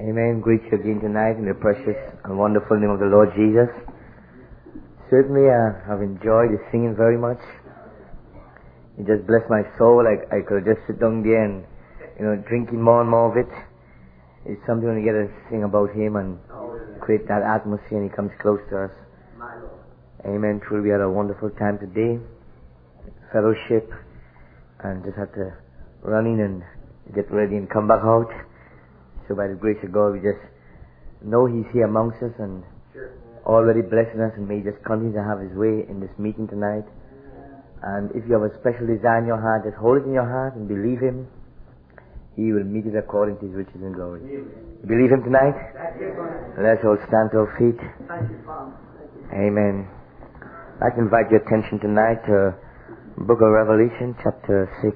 Amen. Greet you again tonight in the precious and wonderful name of the Lord Jesus. Certainly, I've enjoyed the singing very much. It just blessed my soul. I could just sit down there and, drinking more and more of it. It's something when you get to sing about Him and create that atmosphere and He comes close to us. Amen. Truly, we had a wonderful time today. Fellowship. And just had to run in and get ready and come back out. So by the grace of God, we just know He's here amongst us and already blessing us, and may He just continue to have His way in this meeting tonight. And if you have a special desire in your heart, just hold it in your heart and believe Him. He will meet it according to His riches and glory. You believe Him tonight? Let's all stand to our feet. Amen. I'd like to invite your attention tonight to Book of Revelation, chapter 6.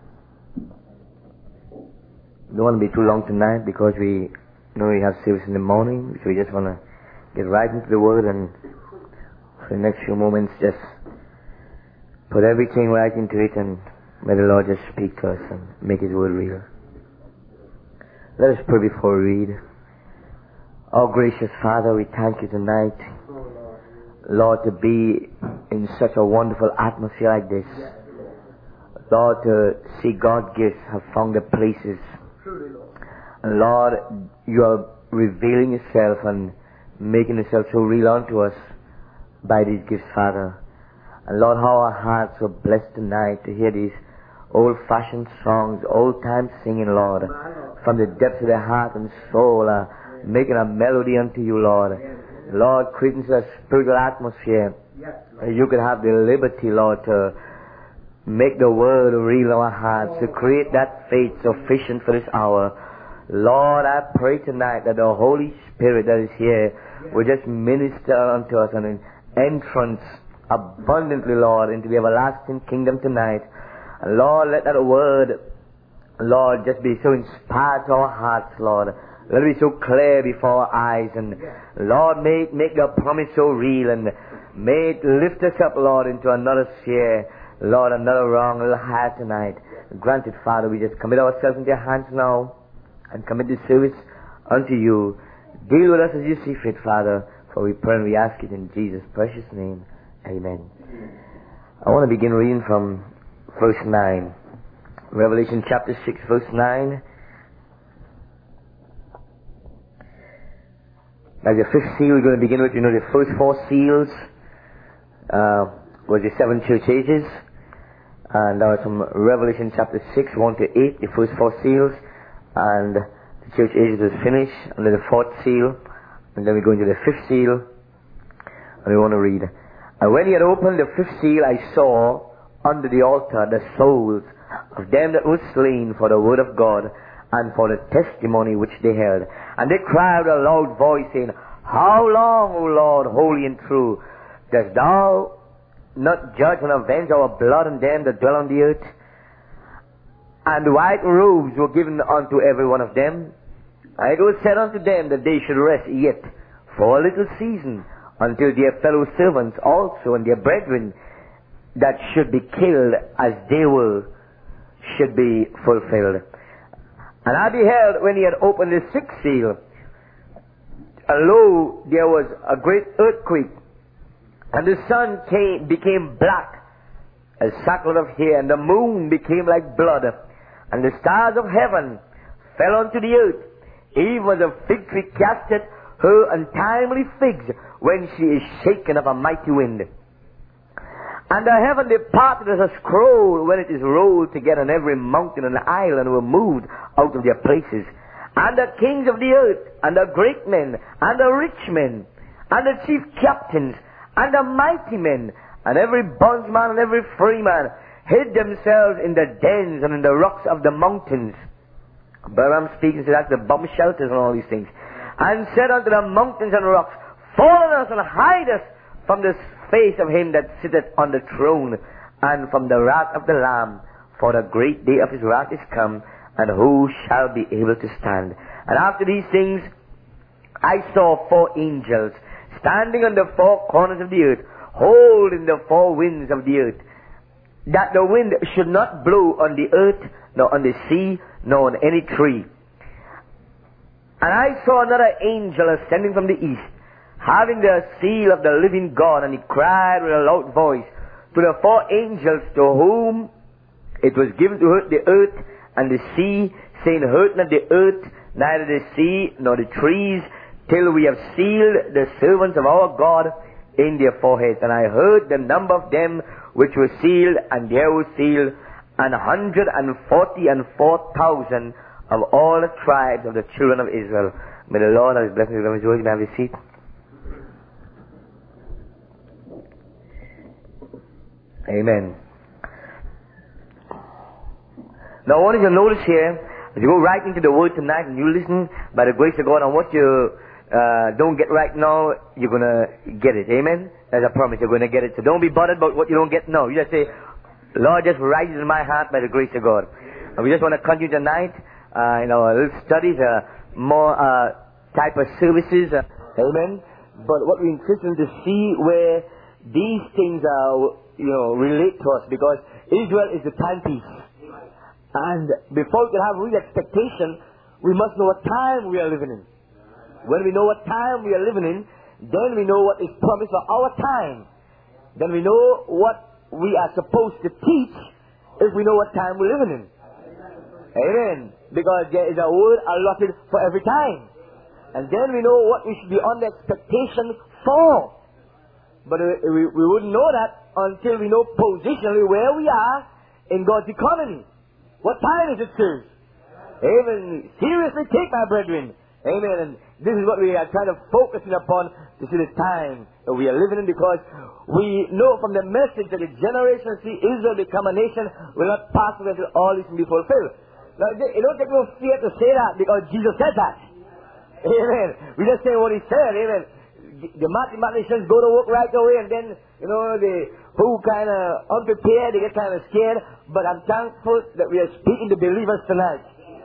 Don't want to be too long tonight because we know we have service in the morning, so we just want to get right into the Word, and for the next few moments just put everything right into it and may the Lord just speak to us and make His Word real. Let us pray before we read. Oh gracious Father, we thank You tonight, Lord, to be in such a wonderful atmosphere like this. Lord, to see God gifts have found their places. And Lord, You are revealing Yourself and making Yourself so real unto us by these gifts, Father. And Lord, how our hearts are blessed tonight to hear these old-fashioned songs, old-time singing, Lord, from the depths of their heart and soul, making a melody unto You, Lord. Lord, creating a spiritual atmosphere. You could have the liberty, Lord, to make the Word real in our hearts, to create that faith sufficient for this hour. Lord, I pray tonight that the Holy Spirit that is here will just minister unto us an entrance abundantly, Lord, into the everlasting kingdom tonight. And Lord, let that Word, Lord, just be so inspired to our hearts, Lord. Let it be so clear before our eyes. And Lord, make Your promise so real, and may it lift us up, Lord, into another sphere. Lord, another wrong little heart tonight. Granted, Father, we just commit ourselves into Your hands now and commit this service unto You. Deal with us as You see fit, Father, for we pray and we ask it in Jesus' precious name. Amen. I want to begin reading from verse 9. Revelation chapter 6, verse 9. Like the fifth seal, we're going to begin with, the first four seals was the seven church ages. And that was from Revelation chapter 6, 1 to 8, the first four seals. And the church ages was finished under the fourth seal. And then we go into the fifth seal. And we want to read. And when He had opened the fifth seal, I saw under the altar the souls of them that were slain for the word of God and for the testimony which they held. And they cried with a loud voice, saying, How long, O Lord, holy and true, dost Thou not judge and avenge our blood on them that dwell on the earth? And white robes were given unto every one of them. And it was said unto them that they should rest yet for a little season, until their fellow servants also and their brethren that should be killed as they were should be fulfilled. And I beheld, when He had opened the sixth seal, and lo, there was a great earthquake, and the sun became black as sackcloth of hair, and the moon became like blood, and the stars of heaven fell unto the earth, even as a fig tree casteth her untimely figs when she is shaken of a mighty wind. And the heaven departed as a scroll when it is rolled together, and every mountain and island were moved out of their places. And the kings of the earth, and the great men, and the rich men, and the chief captains, and the mighty men, and every bondsman and every freeman hid themselves in the dens and in the rocks of the mountains. But I'm speaking, so that's the bomb shelters and all these things. And said unto the mountains and rocks, Fall on us and hide us from the face of Him that sitteth on the throne, and from the wrath of the Lamb, for the great day of His wrath is come, and who shall be able to stand? And after these things I saw four angels standing on the four corners of the earth, holding the four winds of the earth, that the wind should not blow on the earth, nor on the sea, nor on any tree. And I saw another angel ascending from the east, having the seal of the living God, and he cried with a loud voice to the four angels to whom it was given to hurt the earth and the sea, saying, hurt not the earth, neither the sea, nor the trees, till we have sealed the servants of our God in their foreheads. And I heard the number of them which were sealed, and there were sealed 144,000 of all the tribes of the children of Israel. May the Lord have his blessings on his word. You may have a seat. Amen. Now I want you to notice here, as you go right into the word tonight and you listen by the grace of God, on what you don't get right now, you're going to get it. Amen? As I promise, you're going to get it. So don't be bothered about what you don't get now. You just say, Lord, just write it in my heart by the grace of God. And we just want to continue tonight in our little studies, more type of services. Amen? But what we're interested in to see where these things are, relate to us, because Israel is the timepiece. And before we can have real expectation, we must know what time we are living in. When we know what time we are living in, then we know what is promised for our time. Then we know what we are supposed to teach if we know what time we're living in. Amen. Because there is a word allotted for every time. And then we know what we should be on the expectation for. But we wouldn't know that until we know positionally where we are in God's economy. What time is it, sirs? Amen. Seriously take, my brethren. Amen. And this is what we are trying to focus upon, to see the time that we are living in, because we know from the message that the generation to see Israel become a nation will not pass away until all this can be fulfilled. Now, it don't take no fear to say that, because Jesus said that. Amen. We just say what he said. Amen. The mathematicians go to work right away, and then, who kind of unprepared, they get kind of scared. But I'm thankful that we are speaking to believers tonight.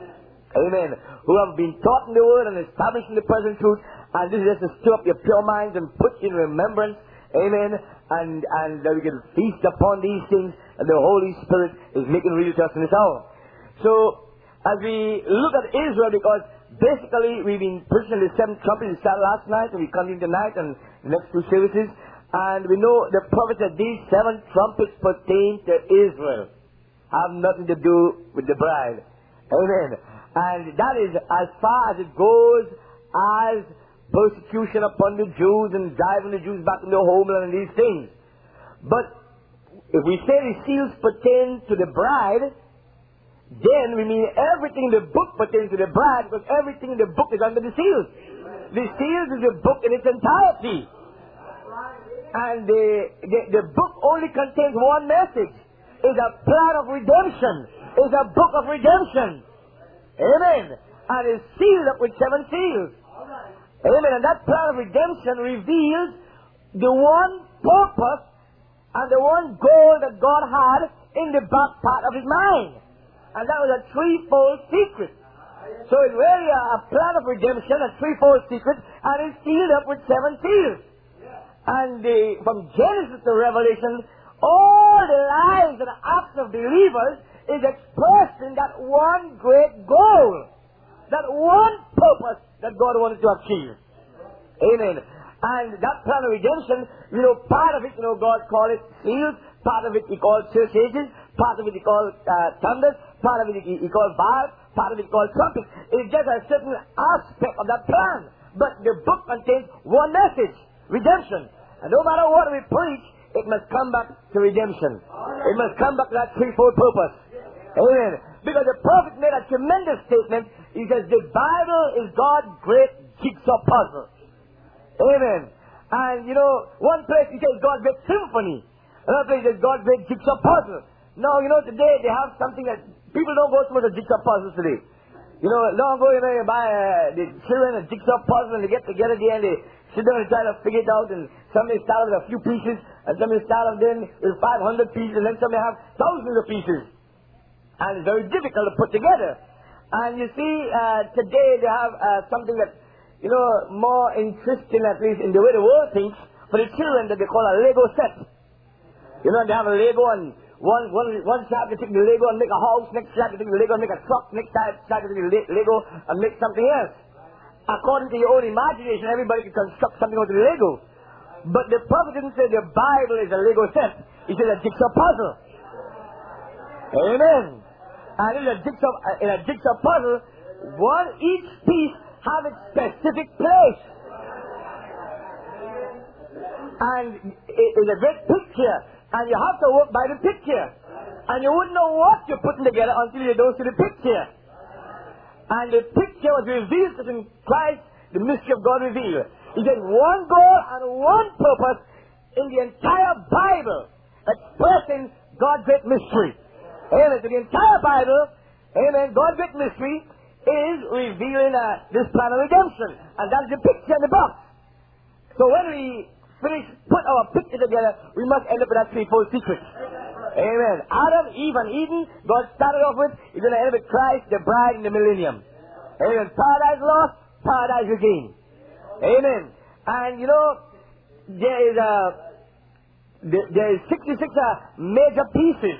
Amen. Who have been taught in the word and established in the present truth. And this is just to stir up your pure minds and put in remembrance. Amen. And that we can feast upon these things, and the Holy Spirit is making real to us in this hour. So, as we look at Israel, because basically we've been preaching the seventh trumpet. We started last night, and we continue tonight and the next two services. And we know the prophet said these seven trumpets pertain to Israel. Have nothing to do with the bride. Amen. And that is as far as it goes as persecution upon the Jews and driving the Jews back in their homeland and these things. But if we say the seals pertain to the bride, then we mean everything in the book pertains to the bride, because everything in the book is under the seals. The seals is the book in its entirety. And the book only contains one message. It's a plan of redemption. It's a book of redemption. Amen. And it's sealed up with 7 seals. Amen. And that plan of redemption reveals the one purpose and the one goal that God had in the back part of his mind. And that was a threefold secret. So it's really a plan of redemption, a threefold secret, and it's sealed up with 7 seals. And from Genesis to Revelation, all the lives and acts of believers is expressed in that one great goal, that one purpose that God wanted to achieve. Amen. And that plan of redemption, part of it, God called it seals, part of it he called church ages, part of it he called thunders, part of it he called bars, part of it he called trumpets. It's just a certain aspect of that plan. But the book contains one message: redemption. And no matter what we preach, it must come back to redemption. It must come back to that threefold purpose. Amen. Because the prophet made a tremendous statement. He says, the Bible is God's great jigsaw puzzle. Amen. And one place he says God's great symphony. Another place he says God's great jigsaw puzzle. Now, today they have something that people don't go so much of jigsaw puzzles today. Long ago, you buy the children a jigsaw puzzle, and they get together there and they sit down and try to figure it out, and somebody start with a few pieces, and somebody start then with 500 pieces, and then somebody have thousands of pieces. And it's very difficult to put together. And you see, today they have something that, more interesting, at least in the way the world thinks, for the children, that they call a Lego set. They have a Lego, and one side they take the Lego and make a house, next side they take the Lego and make a truck, next side they take the Lego and make something else. according to your own imagination, everybody can construct something out of Lego. But the prophet didn't say the Bible is a Lego set. He said a jigsaw puzzle. Amen. And in a jigsaw puzzle, each piece has its specific place. And it is a great picture. And you have to work by the picture. And you wouldn't know what you're putting together until you don't see the picture. And the picture was revealed in Christ, the mystery of God revealed. He said one goal and one purpose in the entire Bible, expressing God's great mystery. Amen. So the entire Bible, amen, God's great mystery is revealing this plan of redemption. And that's the picture in the box. So when we put our picture together, we must end up with that threefold secret. Amen. Adam, Eve, and Eden, God started off with, he's going to end up with Christ, the bride, in the millennium. Amen. Paradise lost, paradise regained. Amen. And you know, there is 66 major pieces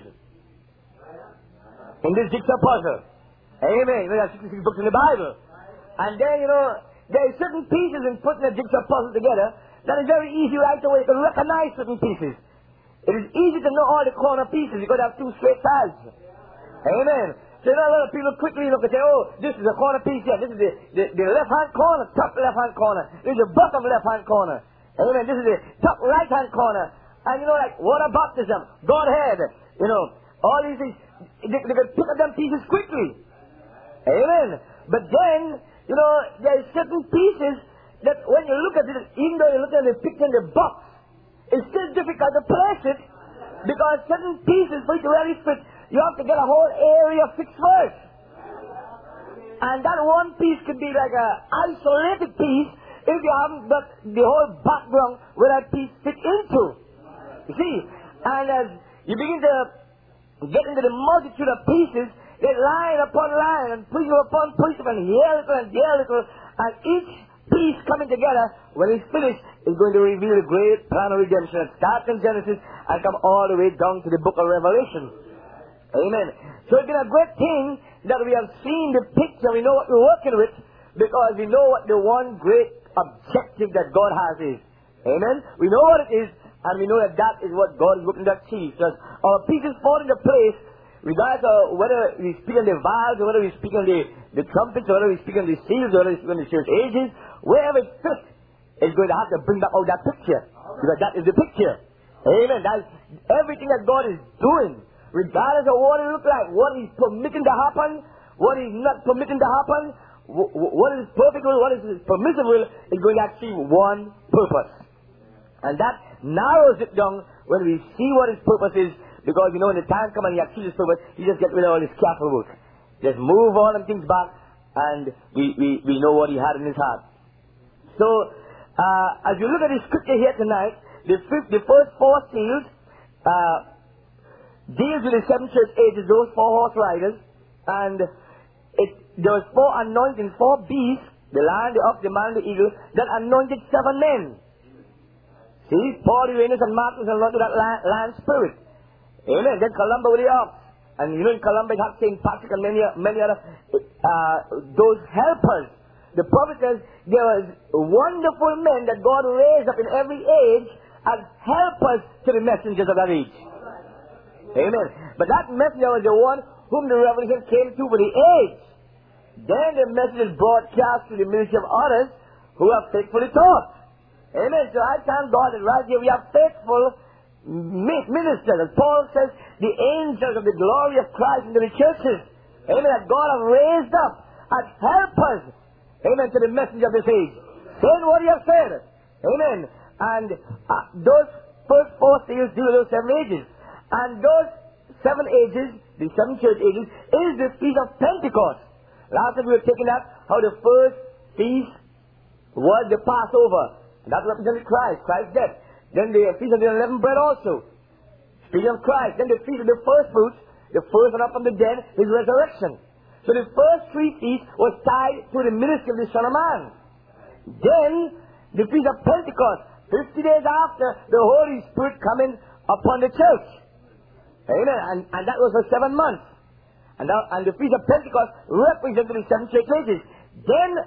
in this jigsaw puzzle. Amen. You know, there are 66 books in the Bible. And then, you know, there are certain pieces in putting a jigsaw puzzle together that is very easy right away to recognize certain pieces. It is easy to know all the corner pieces because they have two straight sides. Amen. So you know, a lot of people quickly look and say, oh, this is a corner piece here. This is the left-hand corner, top left-hand corner. This is the bottom left-hand corner. Amen. This is the top right-hand corner. And you know, like water baptism, Godhead, you know, all these things, they can pick up them pieces quickly. Amen. But then, you know, there are certain pieces that when you look at it, even though you look at the picture in the box, it's still difficult to place it because certain pieces, for it to really fit, you have to get a whole area fixed first. And that one piece could be like an isolated piece if you haven't got the whole background where that piece fit into. You see? And as you begin to get into the multitude of pieces, they line upon line and precept upon precept and here a little and there a little, and each piece coming together, when it's finished, is going to reveal the great plan of redemption that starts in Genesis and come all the way down to the book of Revelation. Amen. So it's been a great thing that we have seen the picture, we know what we're working with, because we know what the one great objective that God has is. Amen. We know what it is, and we know that that is what God is looking to achieve. Because our pieces fall into place, regardless of whether we speak on the vials, or whether we speak on the trumpets, or whether we speak on the seals, or whether we speak on the church ages, wherever it fits, is going to have to bring back out that picture. Because that is the picture. Amen. That's everything that God is doing, regardless of what it looks like, what He's permitting to happen, what He's not permitting to happen, what is perfect will, what is permissive will, is going to achieve one purpose. And that narrows it down when we see what His purpose is, because you know when the time comes and He achieves His purpose, He just gets rid of all His careful work. Just move all them things back, and we know what He had in His heart. So, as you look at the scripture here tonight, the first four seals deals with the seven church ages, those 4 horse riders, and there was 4 anointing, 4 beasts, the lion, the ox, the man, and the eagle, that anointed 7 men. See, Paul, Uranus, and Marcus anointed that lion spirit. Amen. Then Columba with the ox. And you know in Columba it had St. Patrick and many other those helpers. The prophet says there was wonderful men that God raised up in every age as helpers to the messengers of that age. Amen. But that messenger was the one whom the revelation came to for the age. Then the message is broadcast to the ministry of others who are faithfully taught. Amen. So I thank God that right here we have faithful ministers. As Paul says, the angels of the glory of Christ into the churches. Amen. That God has raised up as helpers. Amen. To the messenger of this age. Saying what He has said. Amen. And those first 4 seals deal with those 7 ages. And those 7 ages, the 7 church ages, is the feast of Pentecost. Last time we were taking up how the first feast was the Passover. And that represented Christ, Christ's death. Then the feast of the unleavened bread also. Speaking of Christ. Then the feast of the first fruits, the first one up from the dead, His resurrection. So the first 3 feasts was tied to the ministry of the Son of Man. Then the feast of Pentecost, 50 days after, the Holy Spirit coming upon the church. Amen. And that was for 7 months. And the feast of Pentecost represented the 7 church ages. Then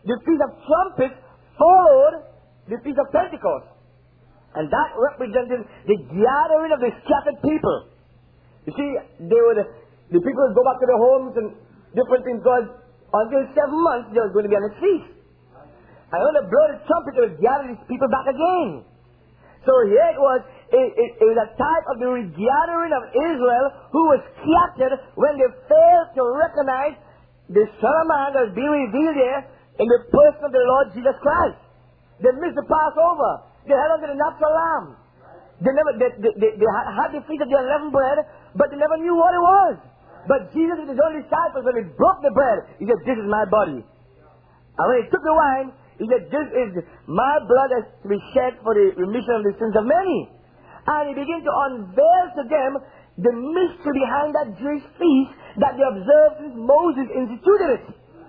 the Feast of Trumpets followed the Feast of Pentecost. And that represented the gathering of the scattered people. You see, the people would go back to their homes and different things, because until 7 months there was going to be on a feast. And when the blow of the trumpet, they would gather these people back again. So here it was a type of the regathering of Israel who was scattered when they failed to recognize the Son of Man that was being revealed there in the person of the Lord Jesus Christ. They missed the Passover. They held on to the natural lamb. They had the feast of the unleavened bread, but they never knew what it was. But Jesus with his own disciples, when he broke the bread, he said, "This is my body." And when he took the wine, he said, "This is my blood that's to be shed for the remission of the sins of many." And he began to unveil to them the mystery behind that Jewish feast that they observed since Moses instituted it.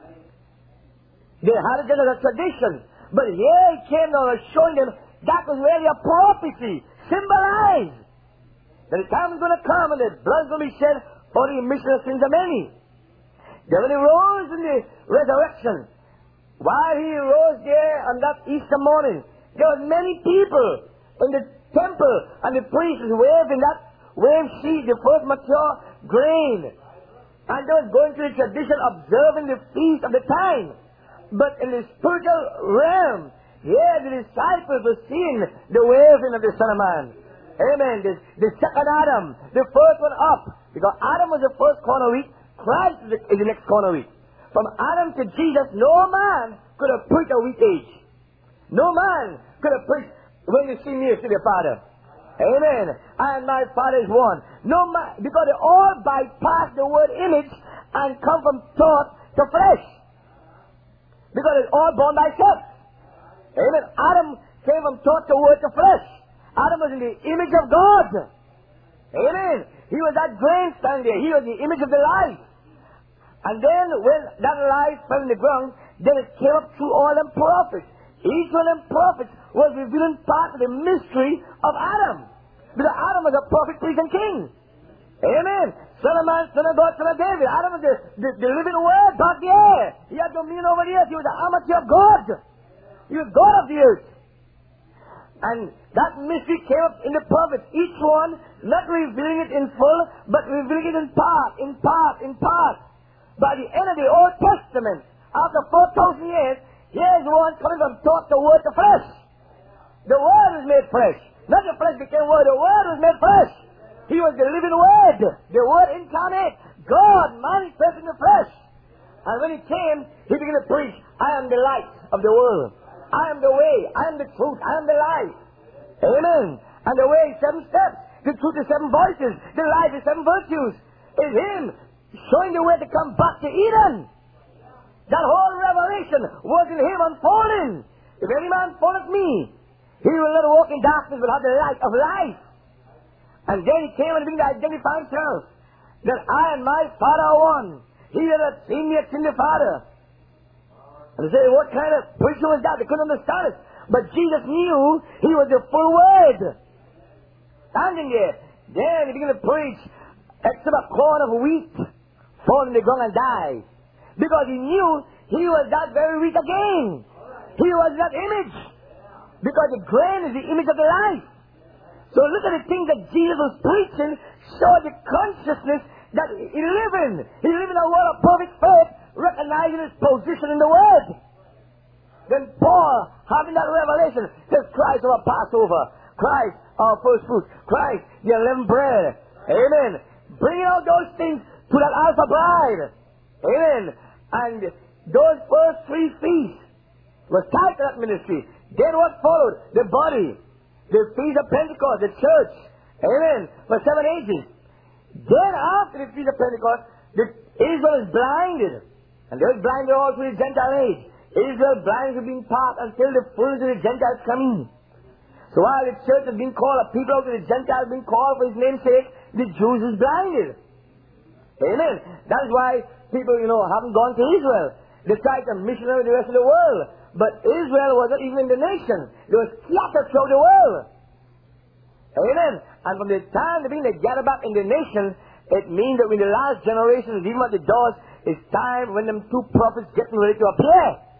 They had it as a tradition. But here he came down and showing them that was really a prophecy, symbolized. That the time is going to come and the blood is going to be shed for the remission of sins of many. Then when he rose in the resurrection, while he rose there on that Easter morning, there were many people in the temple, and the priests waving that wave sheet, the first mature grain. And they was going through the tradition, observing the feast of the time. But in the spiritual realm, here the disciples were seeing the waving of the Son of Man. Amen. The second Adam, the first one up. Because Adam was the first corner wheat, Christ is the next corner wheat. From Adam to Jesus, no man could have preached a wheat age. No man could have preached, "When you see me, you see the Father." Amen. And my Father is one. No man, because they all bypass the word image and come from thought to flesh. Because it's all born by sex. Amen. Adam came from thought to word to flesh. Adam was in the image of God. Amen. He was that grain standing there. He was the image of the life. And then when that life fell in the ground, then it came up through all them prophets. Each one of them prophets was revealing part of the mystery of Adam. Because Adam was a prophet, priest, and king. Amen. Son of man, son of God, son of David. Adam was the living word back there. He had dominion over the earth. He was the amateur of God. He was God of the earth. And that mystery came up in the prophets. Each one not revealing it in full, but revealing it in part, in part, in part. By the end of the Old Testament, after 4,000 years, here's one coming from thought to word to flesh. The Word was made flesh. Not the flesh became Word. The Word was made flesh. He was the living Word. The Word incarnate. God manifest in the flesh. And when He came, He began to preach, "I am the light of the world. I am the way. I am the truth. I am the life." Amen. And the way is 7 steps. The truth is 7 voices. The life is 7 virtues. It's Him showing the way to come back to Eden. That whole revelation was in Him unfolding. If any man followeth me, he will not walk in darkness, but have the light of life. And then He came and began to identify Himself, that I and my Father are one. He that hath seen me hath seen the Father. And they say, what kind of preaching was that? They couldn't understand it. But Jesus knew He was the full Word. Standing there. Then He began to preach, except a corn of wheat fall in the ground and die. Because He knew He was that very wheat again. He was that image. Because the grain is the image of the life. So look at the things that Jesus was preaching, showed the consciousness that He lived in. He lived in a world of perfect faith, recognizing His position in the Word. Then Paul, having that revelation, says, "Christ our Passover, Christ our first fruit, Christ the unleavened bread." Amen. Bringing out those things to that Alpha bride. Amen. And those first 3 feasts was tied to that ministry. Then what followed? The body. The Feast of Pentecost, the church. Amen. For 7 ages. Then after the Feast of Pentecost, Israel is blinded. And they were blinded all through the Gentile age. Israel blinded to being part until the fullness of the Gentiles come in. So while the church has been called, a people out of the Gentiles being called for His name's sake, the Jews is blinded. Amen. That's why people, haven't gone to Israel. They tried to missionary the rest of the world. But Israel was not even in the nation. They were scattered throughout the world. Amen. And from the time they begin to gather back in the nation, it means that when the last generation is even at the doors, it's time when them 2 prophets getting ready to appear.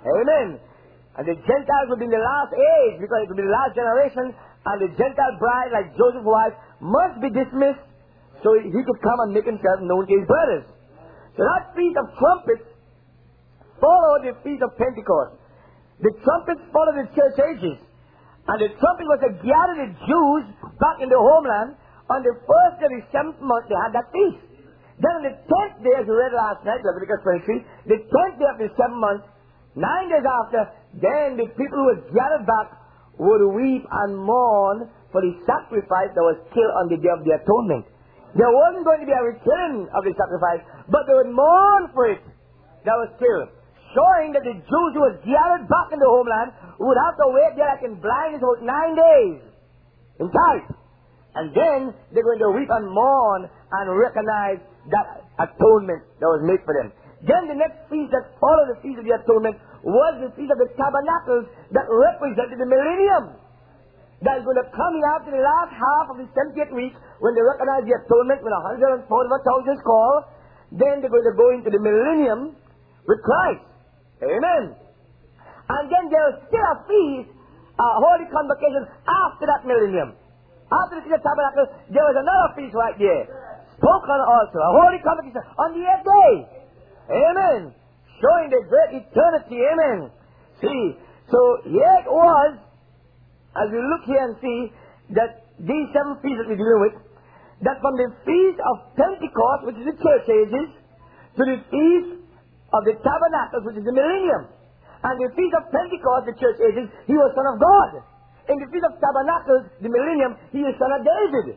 Amen. And the Gentiles will be in the last age, because it will be the last generation, and the Gentile bride, like Joseph's wife, must be dismissed so he could come and make himself known to his brothers. So that Feast of Trumpets followed the Feast of Pentecost. The trumpets followed the church ages. And the trumpet was to gather the Jews back in the homeland. On the first day of the 7th month, they had that feast. Then on the 10th day, as we read last night, Leviticus 23, the 10th day of the 7th month, 9 days after, then the people who were gathered back would weep and mourn for the sacrifice that was killed on the day of the atonement. There wasn't going to be a return of the sacrifice, but they would mourn for it that was killed, showing that the Jews who were gathered back in the homeland would have to wait there like in blindness about 9 days in type. And then they're going to weep and mourn and recognize that atonement that was made for them. Then the next feast that followed the Feast of the Atonement was the Feast of the Tabernacles that represented the millennium. That is going to come after the last half of the 70th week when they recognize the atonement when 144,000 is called. Then they're going to go into the millennium with Christ. Amen. And then there is still a feast, a holy convocation after that millennium. After the Feast of Tabernacles, there was another feast right there. Spoken also, a holy convocation on the 8th day. Amen. Showing the great eternity. Amen. See, so here it was, as we look here and see, that these 7 feasts that we're dealing with, that from the Feast of Pentecost, which is the church ages, to the Feast of the Tabernacles, which is the millennium. And the Feast of Pentecost, the church ages, he was Son of God. In the Feast of Tabernacles, the millennium, he is Son of David.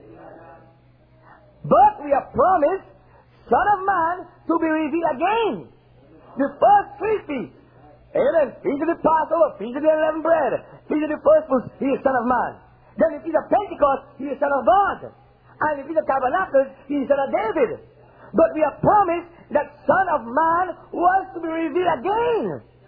But we are promised Son of Man to be revealed again. The first 3 feasts. Amen. Feast of the Passover, Feast of the Unleavened Bread, Feast of the First Fruits, he is Son of Man. Then the Feast of Pentecost, he is Son of God. And the Feast of Tabernacles, he is Son of David. But we are promised that Son of Man was to be revealed again.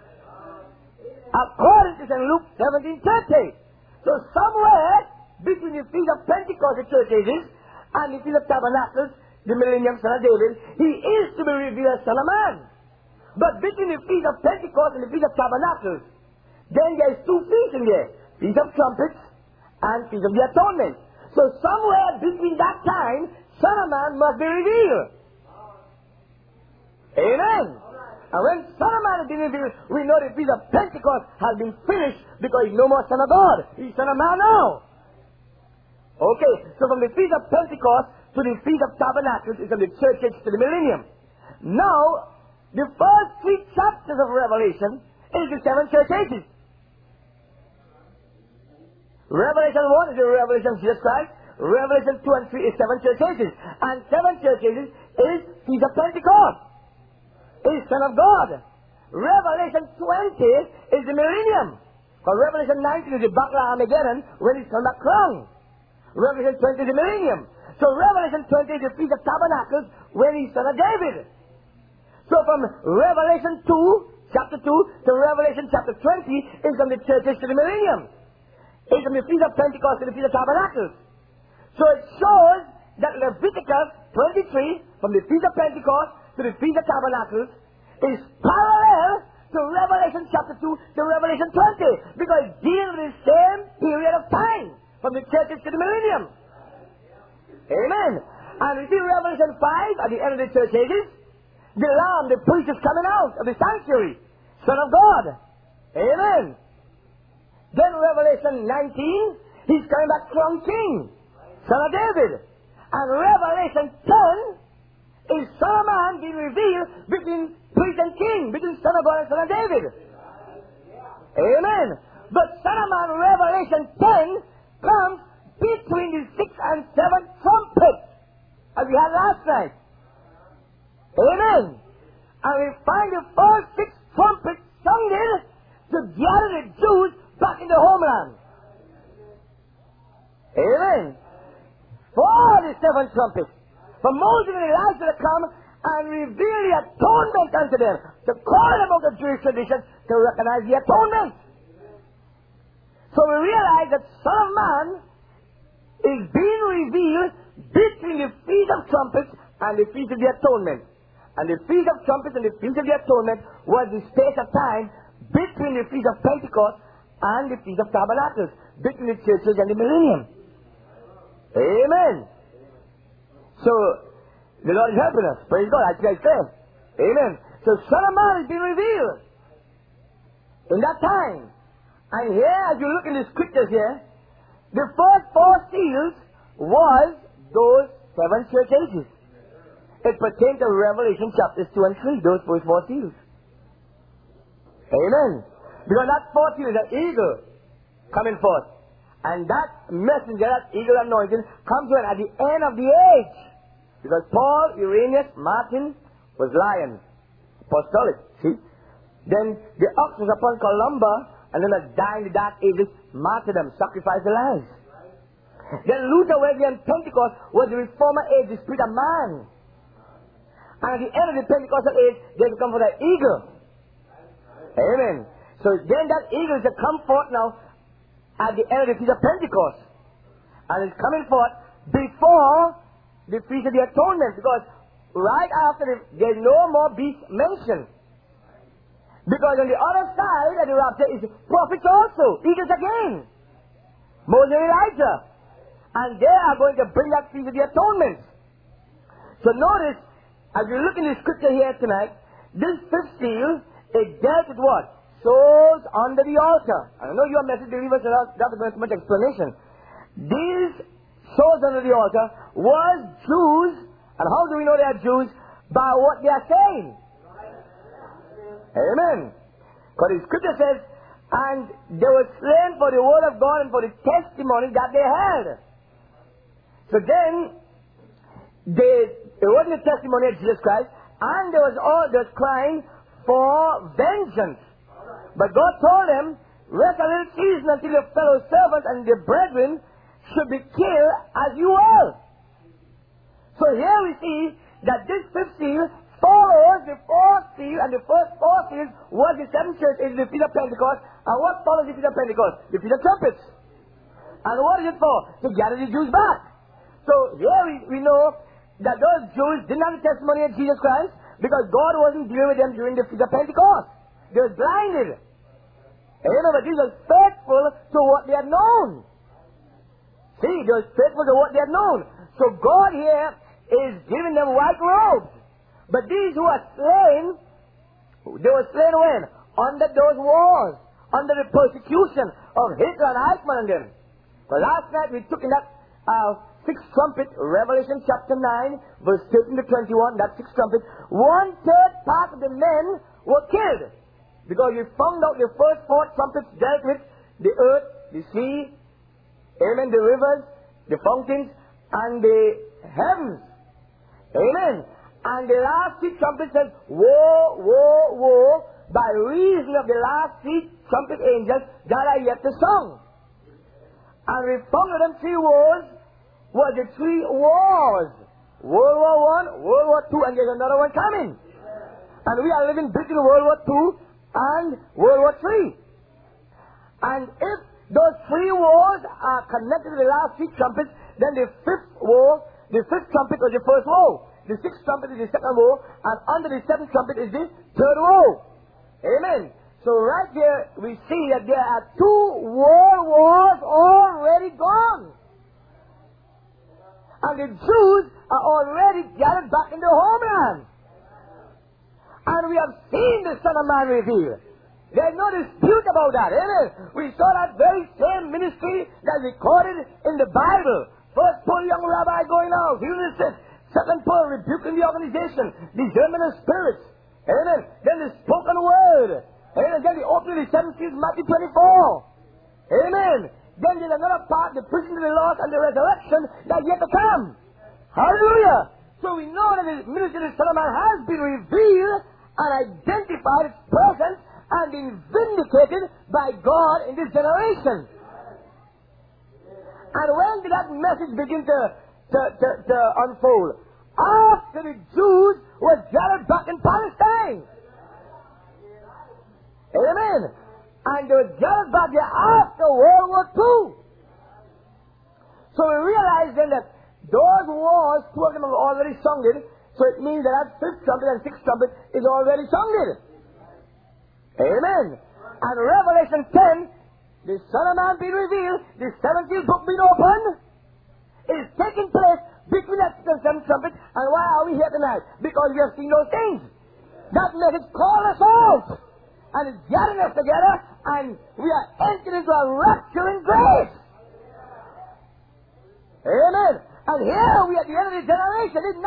According to St. Luke 17:30. So somewhere between the Feast of Pentecost, the church ages, and the Feast of Tabernacles, the millennium, Son of David, he is to be revealed as Son of Man. But between the Feast of Pentecost and the Feast of Tabernacles, then there is 2 feasts in there. Feast of Trumpets and Feast of the Atonement. So somewhere between that time, Son of Man must be revealed. Amen. And when Son of Man is being revealed, we know the Feast of Pentecost has been finished because he's no more Son of God. He's Son of Man now. Okay, so from the Feast of Pentecost to the Feast of Tabernacles is from the church age to the millennium. Now, the first 3 chapters of Revelation is the 7 church ages. Revelation 1 is the revelation of Jesus Christ. Revelation 2 and 3 is 7 church ages. And 7 church ages is Feast of Pentecost. Is Son of God. Revelation 20 is the millennium. For Revelation 19 is the Battle of Armageddon when he's come back crowned. Revelation 20 is the millennium. So Revelation 20 is the Feast of Tabernacles when he's Son of David. So from Revelation 2, chapter 2, to Revelation chapter 20 is from the churches to the millennium. It's from the Feast of Pentecost to the Feast of Tabernacles. So it shows that Leviticus 23, from the Feast of Pentecost to the Feast of Tabernacles, is parallel to Revelation chapter 2 to Revelation 20, because it deals with the same period of time, from the churches to the millennium. Amen. And we see Revelation 5, at the end of the church ages, the Lamb, the priest is coming out of the sanctuary, Son of God. Amen. Then Revelation 19, he's coming back from King, Son of David. And Revelation 10 is Son of Man being revealed between priest and king, between Son of God and Son of David. Amen. But Son of Man, Revelation 10, comes between the 6th and 7th trumpets, as we had last night. Amen. And we find the first 6 trumpets sounded to gather the Jews back in the homeland. Amen. For the 7 trumpets, for Moses and Elijah to come and reveal the atonement unto them, to call them out of Jewish tradition, to recognize the atonement. So we realize that Son of Man is being revealed between the Feast of Trumpets and the Feast of the Atonement. And the Feast of Trumpets and the Feast of the Atonement was the space of time between the Feast of Pentecost and the Feast of Tabernacles, between the churches and the millennium. Amen. So, the Lord is helping us. Praise God. I think I said. Amen. So, Son of Man has been revealed in that time. And here, as you look in the scriptures here, the first 4 seals was those 7 church ages. It pertained to Revelation chapters 2 and 3, those first 4 seals. Amen. Because that 4th seal is an eagle coming forth. And that messenger, that eagle anointing, comes when at the end of the age. Because Paul, Irenaeus, Martin was lion. Apostolic. See? Then the ox was upon Columba, and then the dark ages martyred them, sacrificed their lives. Then Luther, Wesley, and Pentecost was the reformer age, the spirit of man. And at the end of the Pentecostal age, they become for the eagle. Amen. So then that eagle is to come forth now at the end of the Feast of Pentecost. And it's coming forth before the Feast of the Atonement, because right after there's no more beast mentioned. Because on the other side of the rapture is prophets also, eagles again. Moses and Elijah. And they are going to bring that Feast of the Atonement. So notice, as you look in the scripture here tonight, this 5th seal, it dealt with what? Souls under the altar. I know you are message believers, so that's not going to much explanation. These souls under the altar was Jews. And how do we know they are Jews? By what they are saying. Amen. Because the scripture says, and they were slain for the word of God and for the testimony that they had. So then, it wasn't the testimony of Jesus Christ, and there was crying for vengeance. But God told them, rest a little season until your fellow servants and their brethren should be killed as you will. So here we see that this 5th seal follows the 4th seal, and the first 4 seals was the 7th church in the Feast of Pentecost. And what follows the Feast of Pentecost? The Feast of Trumpets. And what is it for? To gather the Jews back. So here we know that those Jews didn't have the testimony of Jesus Christ because God wasn't dealing with them during the Feast of Pentecost. They were blinded. Amen. But these were faithful to what they had known. See, they were faithful to what they had known. So God here is giving them white robes. But these who are slain, they were slain when? Under those wars. Under the persecution of Hitler and Eichmann and them. But last night we took in that 6th trumpet, Revelation chapter 9, verse 13 to 21, that 6th trumpet, 1/3 part of the men were killed. Because we found out the first 4 trumpets dealt with the earth, the sea, amen, the rivers, the fountains, and the heavens. Amen. And the last 3 trumpets said, woe, woe, woe, by reason of the last 3 trumpet angels that are yet to sound. And we found that them 3 woes was the 3 wars. World War I, World War II, and there's another one coming. And we are living between World War II and World War III. And if those 3 wars are connected to the last 3 trumpets, then the 5th war, the 5th trumpet was the first woe. The 6th trumpet is the second woe, and under the 7th trumpet is the 3rd woe. Amen. So right there, we see that there are 2 world wars already gone. And the Jews are already gathered back in their homeland. And we have seen the Son of Man revealed. There's no dispute about that, amen. We saw that very same ministry that's recorded in the Bible. First Paul, young rabbi, going out, healing the sick. Second Paul, rebuking the organization, discernment of spirits. Amen. Then the spoken word. Amen. Then the opening of the 7th seal, Matthew 24. Amen. Then there's another part, the preaching of the lost and the resurrection that's yet to come. Hallelujah. So we know that the ministry of the Son of Man has been revealed and identified its presence and been vindicated by God in this generation. And when did that message begin to unfold? After the Jews were gathered back in Palestine. Amen. And they were gathered back there after World War II. So we realize then that those wars, 2 of them have already sounded. So it means that 5th trumpet and 6th trumpet is already sounded. Amen. And Revelation 10, the Son of Man being revealed, the seventh seal book being opened, is taking place between that seven trumpets. And why are we here tonight? Because we have seen those things. That message called us out and is gathering us together, and we are entering into a rapturing grace. Amen. And here we are at the end of the generation. It's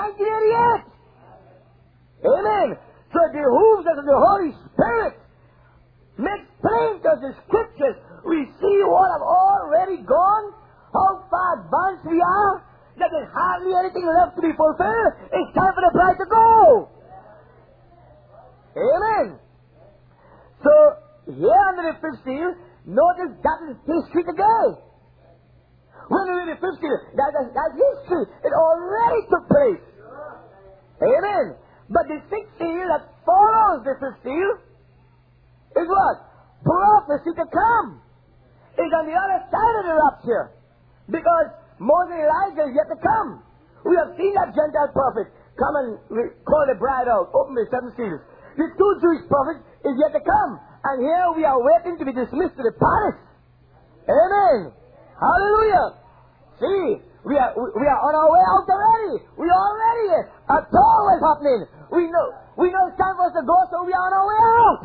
1988. Amen. So it behooves us of the Holy Spirit makes plain to us the Scriptures. We see what have already gone, how far advanced we are, that there's hardly anything left to be fulfilled. It's time for the bride to go. Amen. So, here under the fifth seal, notice that is history today. When we read the fifth seal, that's history. It already took place. Amen. But the sixth seal that follows the fifth seal is what? Prophecy to come. It's on the other side of the rapture. Because Moses and Elijah is yet to come. We have seen that Gentile prophet come and call the bride out, open the seven seals. The two Jewish prophets is yet to come. And here we are waiting to be dismissed to the palace. Amen. Hallelujah. See, we are on our way out already. We are already here. A tour is happening. We know it's time for us to go, so we are on our way out.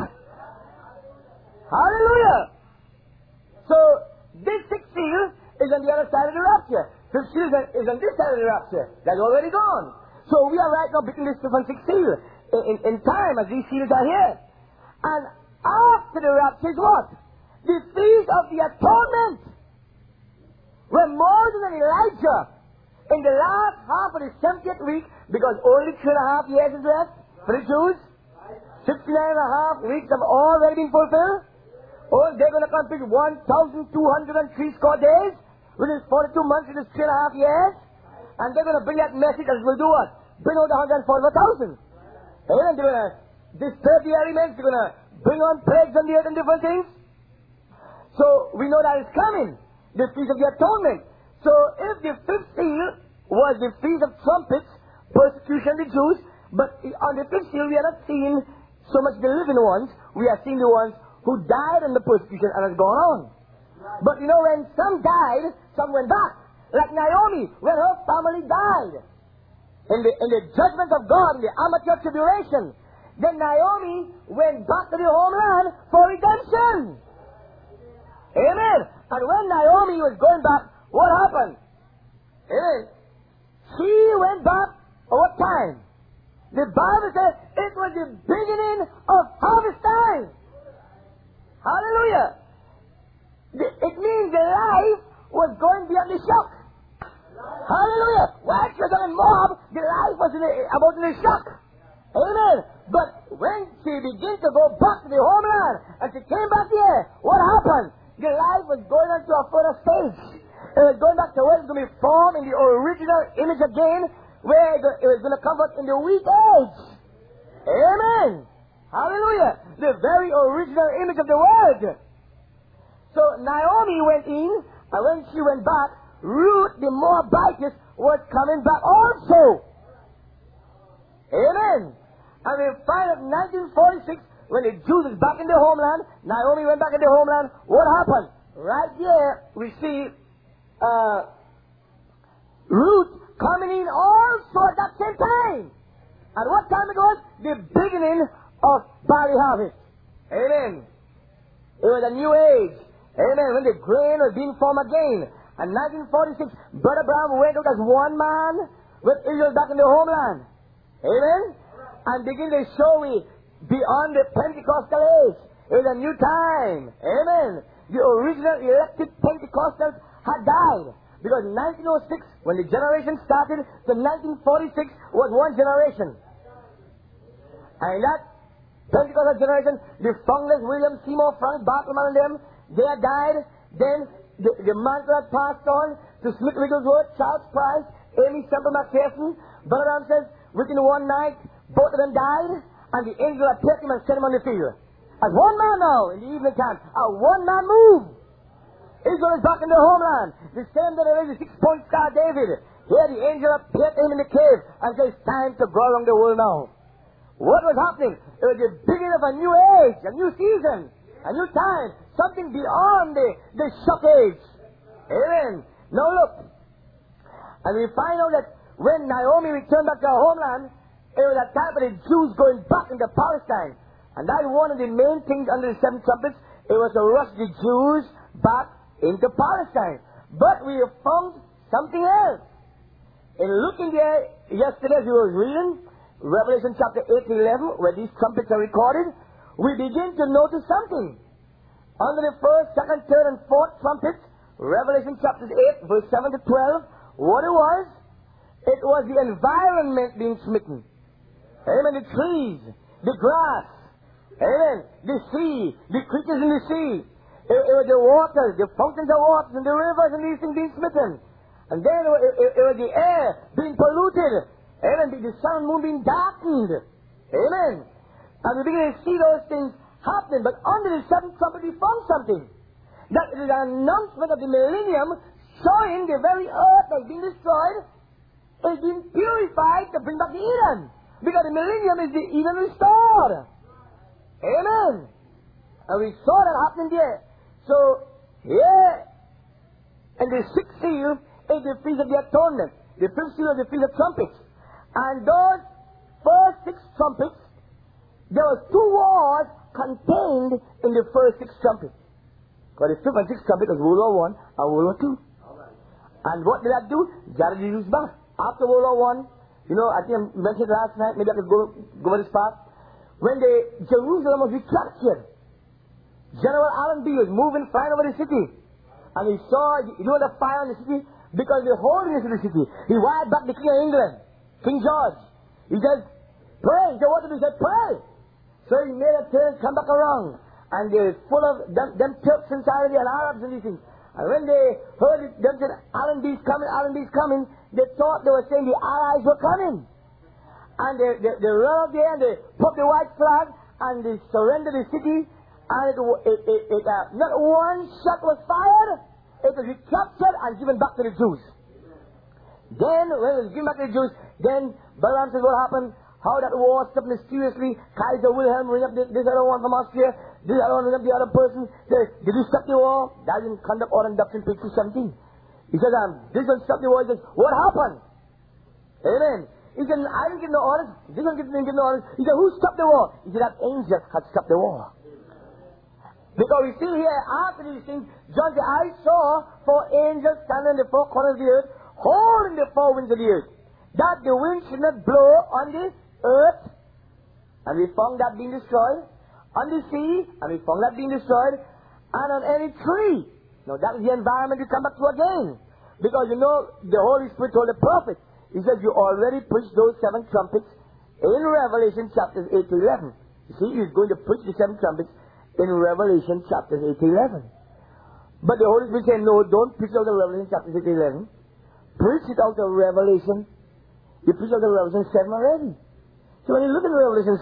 Hallelujah. So, this sixth seal is on the other side of the rapture. Fifth seal is on this side of the rapture. That's already gone. So we are right now between this fifth and sixth seal in time as these seals are here. And after the rapture is what? The feast of the atonement. When Moses and Elijah, in the last half of the 70th week, because only 3.5 years is left for the Jews, 69.5 weeks have already been fulfilled. Oh, they're going to complete 1,203 score days, which is 42 months, which is 3.5 years. And they're going to bring that message and will do what? Bring out the 144,000. Amen. They're going to disturb the elements. They're going to bring on plagues on the earth and different things. So we know that it's coming. The Feast of the Atonement. So if the fifth seal was the Feast of Trumpets, persecution of the Jews, but on the fifth seal we are not seeing so much the living ones. We are seeing the ones who died in the persecution and has gone on. But you know, when some died, some went back. Like Naomi, when her family died. In the judgment of God, in the amateur tribulation. Then Naomi went back to the homeland for redemption. Amen. And when Naomi was going back, what happened? Amen. She went back at what time? The Bible says it was the beginning of harvest time. Hallelujah. It means the life was going beyond the shock. Hallelujah. While she was on Moab, the life was about in the shock. Amen. But when she began to go back to the homeland, and she came back here, what happened? The life was going on to a further stage. It was going back to where it was going to be formed in the original image again, where it was going to come back in the weak age. Amen. Hallelujah. The very original image of the Word. So Naomi went in, and when she went back, Ruth, the Moabitess, was coming back also. Amen. And we find that 1946, when the Jews is back in the homeland, Naomi went back in the homeland, what happened? Right here, we see Ruth coming in also at that same time. And what time it was? The beginning of barley harvest. Amen. It was a new age. Amen. When the grain was being formed again. And 1946, Brother Brown went out as one man with Israel back in the homeland. Amen. And begin to show we beyond the Pentecostal age. It was a new time. Amen. The original elected Pentecostals had died. Because 1906, when the generation started, to 1946 was one generation. And in that Pentecostal generation, the Fungus, William Seymour, Frank Bartleman and them, they had died. Then the mantle had passed on to Smith Wigglesworth, Charles Price, Amy Semple McPherson. Brother Ram says, within one night, both of them died, and the angel appeared to him and set him on the field. As one man now, in the evening time, a one-man move. Israel is back in their homeland. The same that there is the 6-point star David. Here the angel appeared to him in the cave and says, it's time to go along the world now. What was happening? It was the beginning of a new age, a new season. A new time. Something beyond the shock age. Amen. Now look. And we find out that when Naomi returned back to her homeland, it was a time for the Jews going back into Palestine. And that one of the main things under the seven trumpets, it was to rush the Jews back into Palestine. But we have found something else. In looking there, yesterday as we were reading, Revelation chapter 8 to 11, where these trumpets are recorded, we begin to notice something. Under the first, second, third, and fourth trumpets, Revelation chapter 8, verse 7 to 12, what it was the environment being smitten. Amen. The trees, the grass, amen, the sea, the creatures in the sea. It was the waters, the fountains of waters, and the rivers, and these things being smitten. And then it was the air being polluted. Amen. The sun and moon being darkened. Amen. And we begin to see those things happening. But under the seventh trumpet we found something. That it is an announcement of the millennium showing the very earth that is being destroyed is being purified to bring back the Eden. Because the millennium is the Eden restored. Amen. And we saw that happening there. So, here, and the sixth seal is the Feast of the Atonement. The fifth seal is the Feast of Trumpets. And those first six trumpets, there were two wars contained in the first six trumpets. Because the fifth and sixth trumpet was World War I and World War II. And what did that do? Gathered the Jews back. After World War I, you know, I think I mentioned last night, maybe I could go over this part. When Jerusalem was recaptured, General Allenby was moving, flying over the city. And he saw, the fire in the city because the holiness of the city. He wired back the King of England, King George. He said, pray. He said, what did he say? Pray. So he made a turn, come back around. And they're full of them Turks inside and Arabs and these things. And when they heard it, them said, Allenby's coming, they thought they were saying the Allies were coming. And they ran up there and they put the white flag and they surrendered the city. And not one shot was fired. It was recaptured and given back to the Jews. Then, when it was given back to the Jews, then Balaam says what happened, how that war stopped mysteriously. Kaiser Wilhelm ring up this other one from Austria, this other one ring up the other person. Says, did you stop the war? That in Conduct Order and Doctrine, page 217. He says, this one stopped the war. He says, what happened? Amen. He said, I didn't give no orders. This one didn't give no orders. He said, who stopped the war? He said, that angel had stopped the war. Because we see here, after these things, John said, I saw four angels standing in the four corners of the earth, holding the four winds of the earth, that the wind should not blow on the earth, and we found that being destroyed, on the sea, and we found that being destroyed, and on any tree. Now that is the environment we come back to again. Because you know, the Holy Spirit told the prophet, he says, you already preached those seven trumpets in Revelation chapters 8 to 11. You see, he's going to preach the seven trumpets in Revelation chapters 8 to 11. But the Holy Spirit said, no, don't preach out of Revelation chapters 8 to 11. Preach it out of Revelation. You preach out of Revelation 7 already. So when you look at Revelation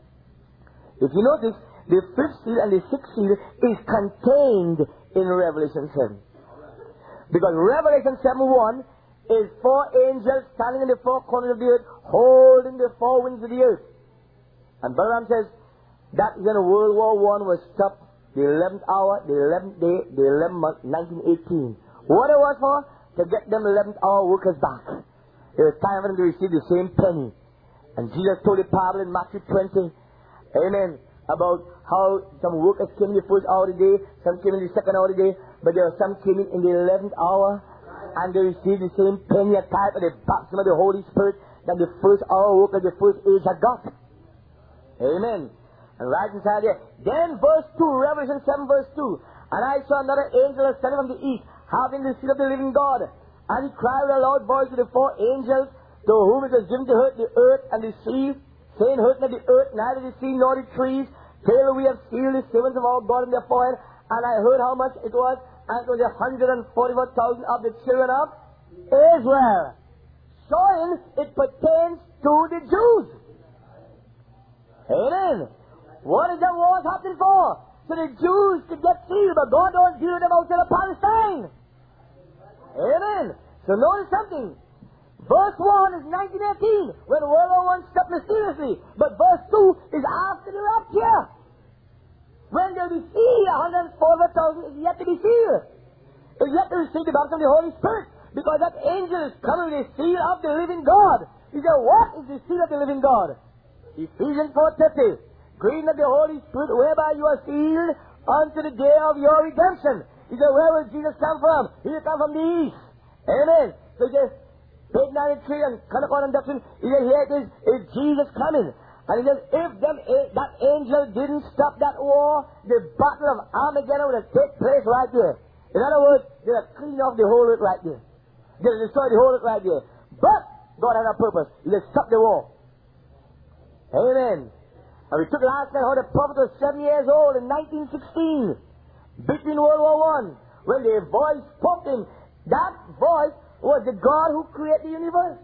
7, if you notice, the fifth seal and the sixth seal is contained in Revelation 7. Because Revelation 7:1 is four angels standing in the four corners of the earth, holding the four winds of the earth. And Balaam says, that is when World War I was stopped, the 11th hour, the 11th day, the 11th month, 1918. What it was for? To get them 11th hour workers back. It was time for them to receive the same penny. And Jesus told the parable in Matthew 20, amen, about how some workers came in the first hour of the day, some came in the second hour of the day, but there were some came in the 11th hour, and they received the same penny, a type of the baptism of the Holy Spirit that the first hour workers, the first age had got. Amen. And right inside there, then verse 2, Revelation 7 verse 2, and I saw another angel ascending from the east, having the seal of the living God, and he cried with a loud voice to the four angels, to whom it was given to hurt the earth and the sea, saying, hurt not the earth, neither the sea nor the trees, till we have sealed the servants of our God in their forehead. And I heard how much it was, and it was 144,000 of the children of Israel, showing it pertains to the Jews. Amen. What is that war happening for? So the Jews could get sealed, but God don't deal with them outside of Palestine. Amen. So notice something. Verse 1 is 1918, when World War I stopped mysteriously. But verse 2 is after the rapture. When they'll be sealed, 144,000 is yet to be sealed. Is yet to receive the baptism of the Holy Spirit. Because that angel is coming with the seal of the living God. He said, what is the seal of the living God? Ephesians 4:30. Greeting of the Holy Spirit, whereby you are sealed unto the day of your redemption. He said, where will Jesus come from? He will come from the east. Amen. So he says, page 93 and Canonical Doctrine, he said, here it is Jesus coming. And he says, if that angel didn't stop that war, the battle of Armageddon would have taken place right there. In other words, they'd have cleaned off the whole earth right there. They'd have destroyed the whole earth right there. But God had a purpose. He said, stop the war. Amen. And we took last night how the prophet was 7 years old in 1916, between World War I, when the voice spoke to him. That voice was the God who created the universe.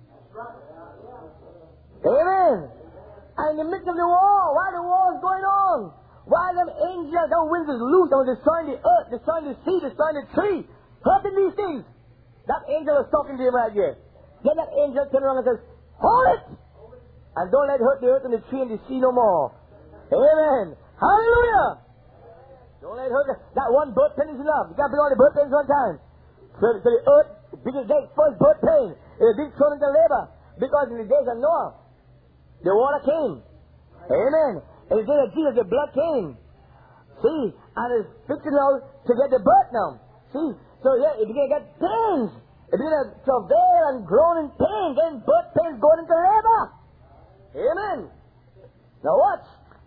Amen. And in the midst of the war, while the war was going on, while them angels, them winds was loose, they were destroying the earth, destroying the sea, destroying the tree, hurting these things, that angel was talking to him right here. Then that angel turned around and says, hold it! And don't let it hurt the earth and the tree and the sea no more. Amen. Hallelujah. Don't let it hurt that one birth pain is enough. You can't bring all the birth pains one time. So the earth, because their first birth pain, it did thrown into labor. Because in the days of Noah, the water came. Amen. In the days of Jesus, the blood came. See? And it's fixing now to get the birth now. See? So yeah, it began to get pains. It began to travail and groan in pain. Then birth pains going into labor. Amen. Now watch.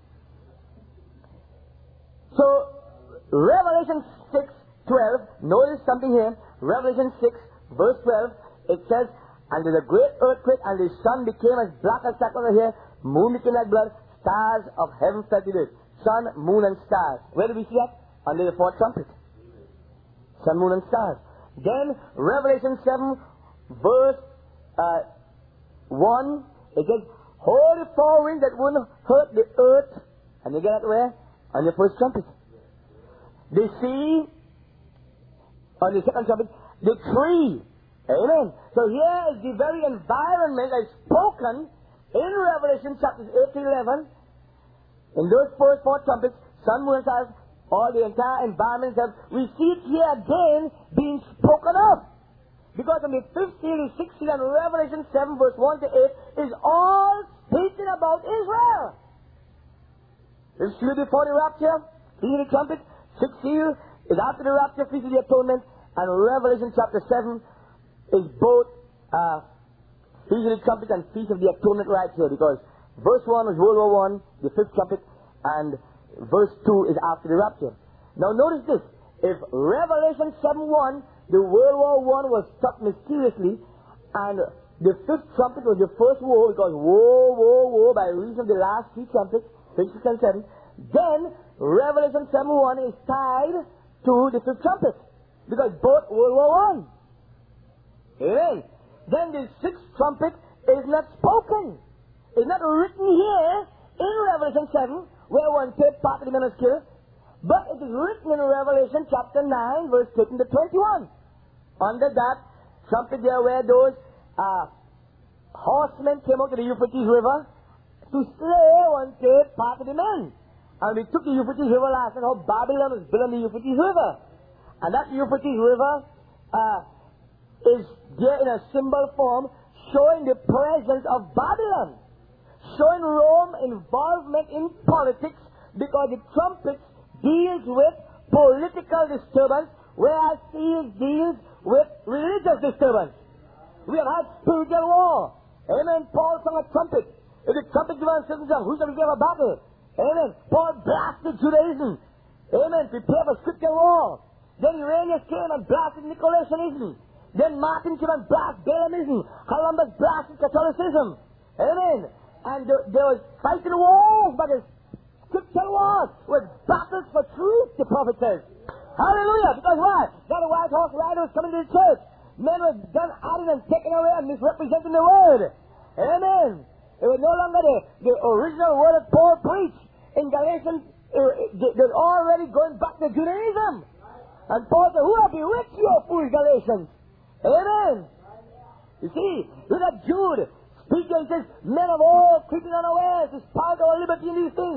So, Revelation 6:12, notice something here. Revelation 6, verse 12, it says, and there's a great earthquake, and the sun became as black as sackcloth here, moon became like blood, stars of heaven fell to the earth. Sun, moon, and stars. Where do we see that? Under the fourth trumpet. Sun, moon, and stars. Then, Revelation 7, verse 1, it says, hold the four winds that wouldn't hurt the earth. And you get that where? On the first trumpet. The sea, on the second trumpet, the tree. Amen. So here is the very environment that is spoken in Revelation chapters 8 to 11. In those first four trumpets, sun, moon, and stars, all the entire environment itself, we see it here again being spoken of. Because on the 5th seal, the 6th seal, and Revelation 7, verse 1 to 8 is all speaking about Israel. 5th seal before the rapture, seal of the trumpet. 6th seal is after the rapture, feast of the atonement. And Revelation chapter 7 is both feast of the trumpet and feast of the atonement right here. Because verse 1 is World War I, the 5th trumpet, and verse 2 is after the rapture. Now notice this. If Revelation 7:1, the World War I was stopped mysteriously, and the 5th trumpet was the first woe, because woe, by reason of the last 3 trumpets, 6, 6, and 7, then Revelation 7:1 is tied to the 5th trumpet, because both World War I. Amen. Then the 6th trumpet is not spoken. It's not written here in Revelation 7, where 1/3 part of the men is killed, but it is written in Revelation chapter 9, verse 13 to 21. Under that trumpet there where those horsemen came out to the Euphrates River to slay 1/3 part of the men. And we took the Euphrates River last night, how Babylon was built on the Euphrates River. And that Euphrates River is there in a symbol form showing the presence of Babylon, showing Rome involvement in politics, because the trumpets deals with political disturbance, whereas seals deals with religious disturbance. We have had spiritual war. Amen. Paul sung a trumpet. If the trumpet gives a certain song, who shall give a battle? Amen. Paul blasted Judaism. Amen. Prepare for scriptural war. Then Irenaeus came and blasted Nicolaitanism. Then Martin came and blasted Balaamism. Columbus blasted Catholicism. Amen. And there was fighting wars, but it's scriptural wars with battles for truth, the prophet says. Hallelujah. Because why? That white horse rider was coming to the church. Men were done adding and taking away and misrepresenting the word. Amen. It was no longer the original word that Paul preached. In Galatians, they're already going back to Judaism. And Paul said, who have bewitched you, foolish Galatians? Amen. You see, look at Jude. Speaking, he says, men of all creeping unawares, despite our liberty in these things.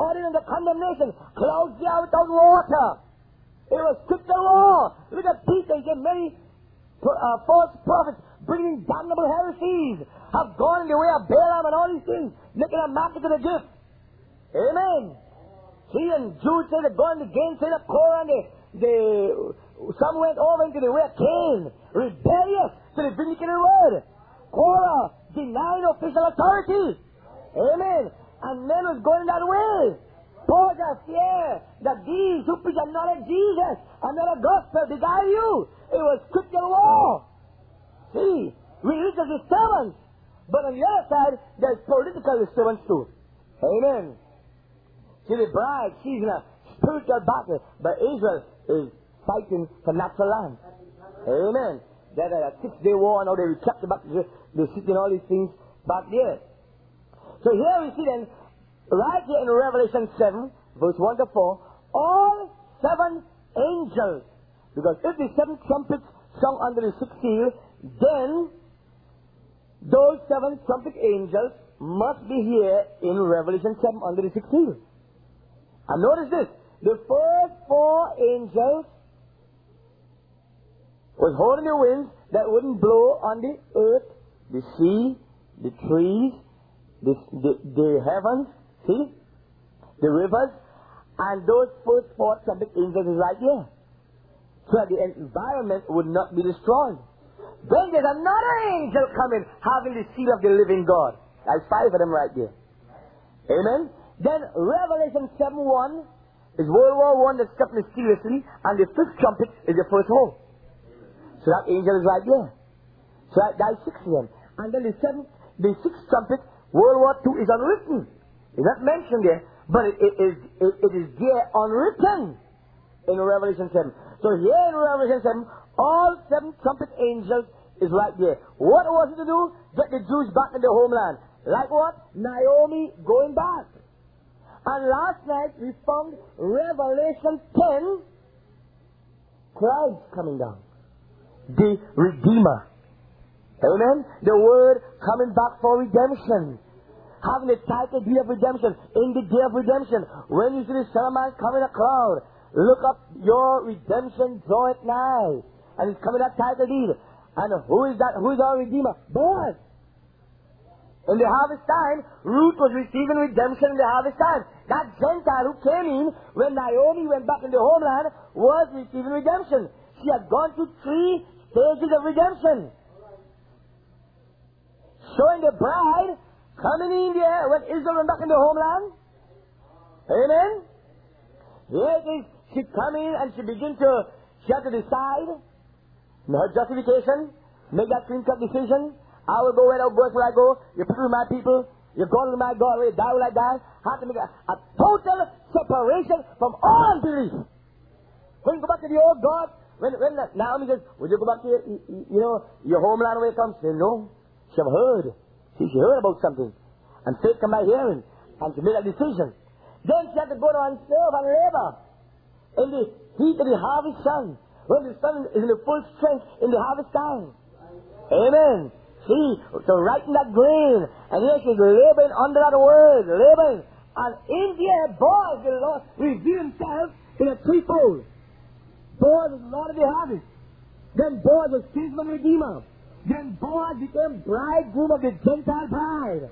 falling under condemnation. Clouds there without water. It was scriptural law. Look at Peter. He said many false prophets bringing damnable heresies have gone in the way of Balaam and all these things, making a market to the gift. Amen. See, and Jude said they're going to gainsay the Korah, and some went over into the way of Cain, rebellious to the vindicated word. Korah denying official authority. Amen. And men was going that way. Paul has fear that these who preach another Jesus, another gospel, they guide you. It was scriptural law. See, religious disturbance. But on the other side, there's political disturbance too. Amen. See, the bride, she's in a spiritual battle, but Israel is fighting for natural land. Amen. There's a 6-day war, now they recapture back, they sit in all these things back there. So here we see then, right here in Revelation 7, verse 1 to 4, all 7 angels. Because if the 7 trumpets sung under the 6th seal, then those 7 trumpet angels must be here in Revelation 7 under the 6th seal. And notice this, the first 4 angels was holding the winds that wouldn't blow on the earth, the sea, the trees, the heavens, see, the rivers, and those first 4 trumpet angels is right here. So that the environment would not be destroyed. Then there's another angel coming, having the seal of the living God. There's 5 of them right there. Amen? Then Revelation 7:1 is World War I that's kept mysteriously, and the 5th trumpet is the first hole. So that angel is right there. So that's 6 of them. And then the 6th trumpet, World War II, is unwritten. It's not mentioned there, but it is there unwritten in Revelation 7. So here in Revelation 7, all 7 trumpet angels is right there. What was it to do? Get the Jews back in their homeland. Like what? Naomi going back. And last night we found Revelation 10, clouds coming down. The Redeemer. Amen? The word coming back for redemption. Having the title day of redemption. In the day of redemption. When you see the Son of Man coming a cloud, look up, your redemption draweth nigh. And it's coming that title deed. And who is that? Who is our Redeemer? Boaz. In the harvest time, Ruth was receiving redemption in the harvest time. That Gentile who came in when Naomi went back in the homeland was receiving redemption. She had gone through 3 stages of redemption. Showing the bride coming in there when Israel went back in the homeland. Amen? Here it is. She come in and she had to decide her justification, make that clean-cut decision. I will go where thou goest, where I go. You people with my people. You God with my God. Where you die, will I die. Have to make a total separation from all unbelief. When you go back to the old God, when Naomi says, would you go back to your homeland where you come? She said, no. She have heard. See, she heard about something. And faith come by hearing. And she made a decision. Then she had to go down and serve and labor in the heat of the harvest sun. When the sun is in the full strength in the harvest time. Amen. See, so right in that grain, and here she's laboring under that word, laboring. And in there, Boaz, the Lord, revealed himself in a threefold. Boaz was Lord of the harvest. Then Boaz was kinsman redeemer. Then Boaz became bridegroom of the Gentile bride.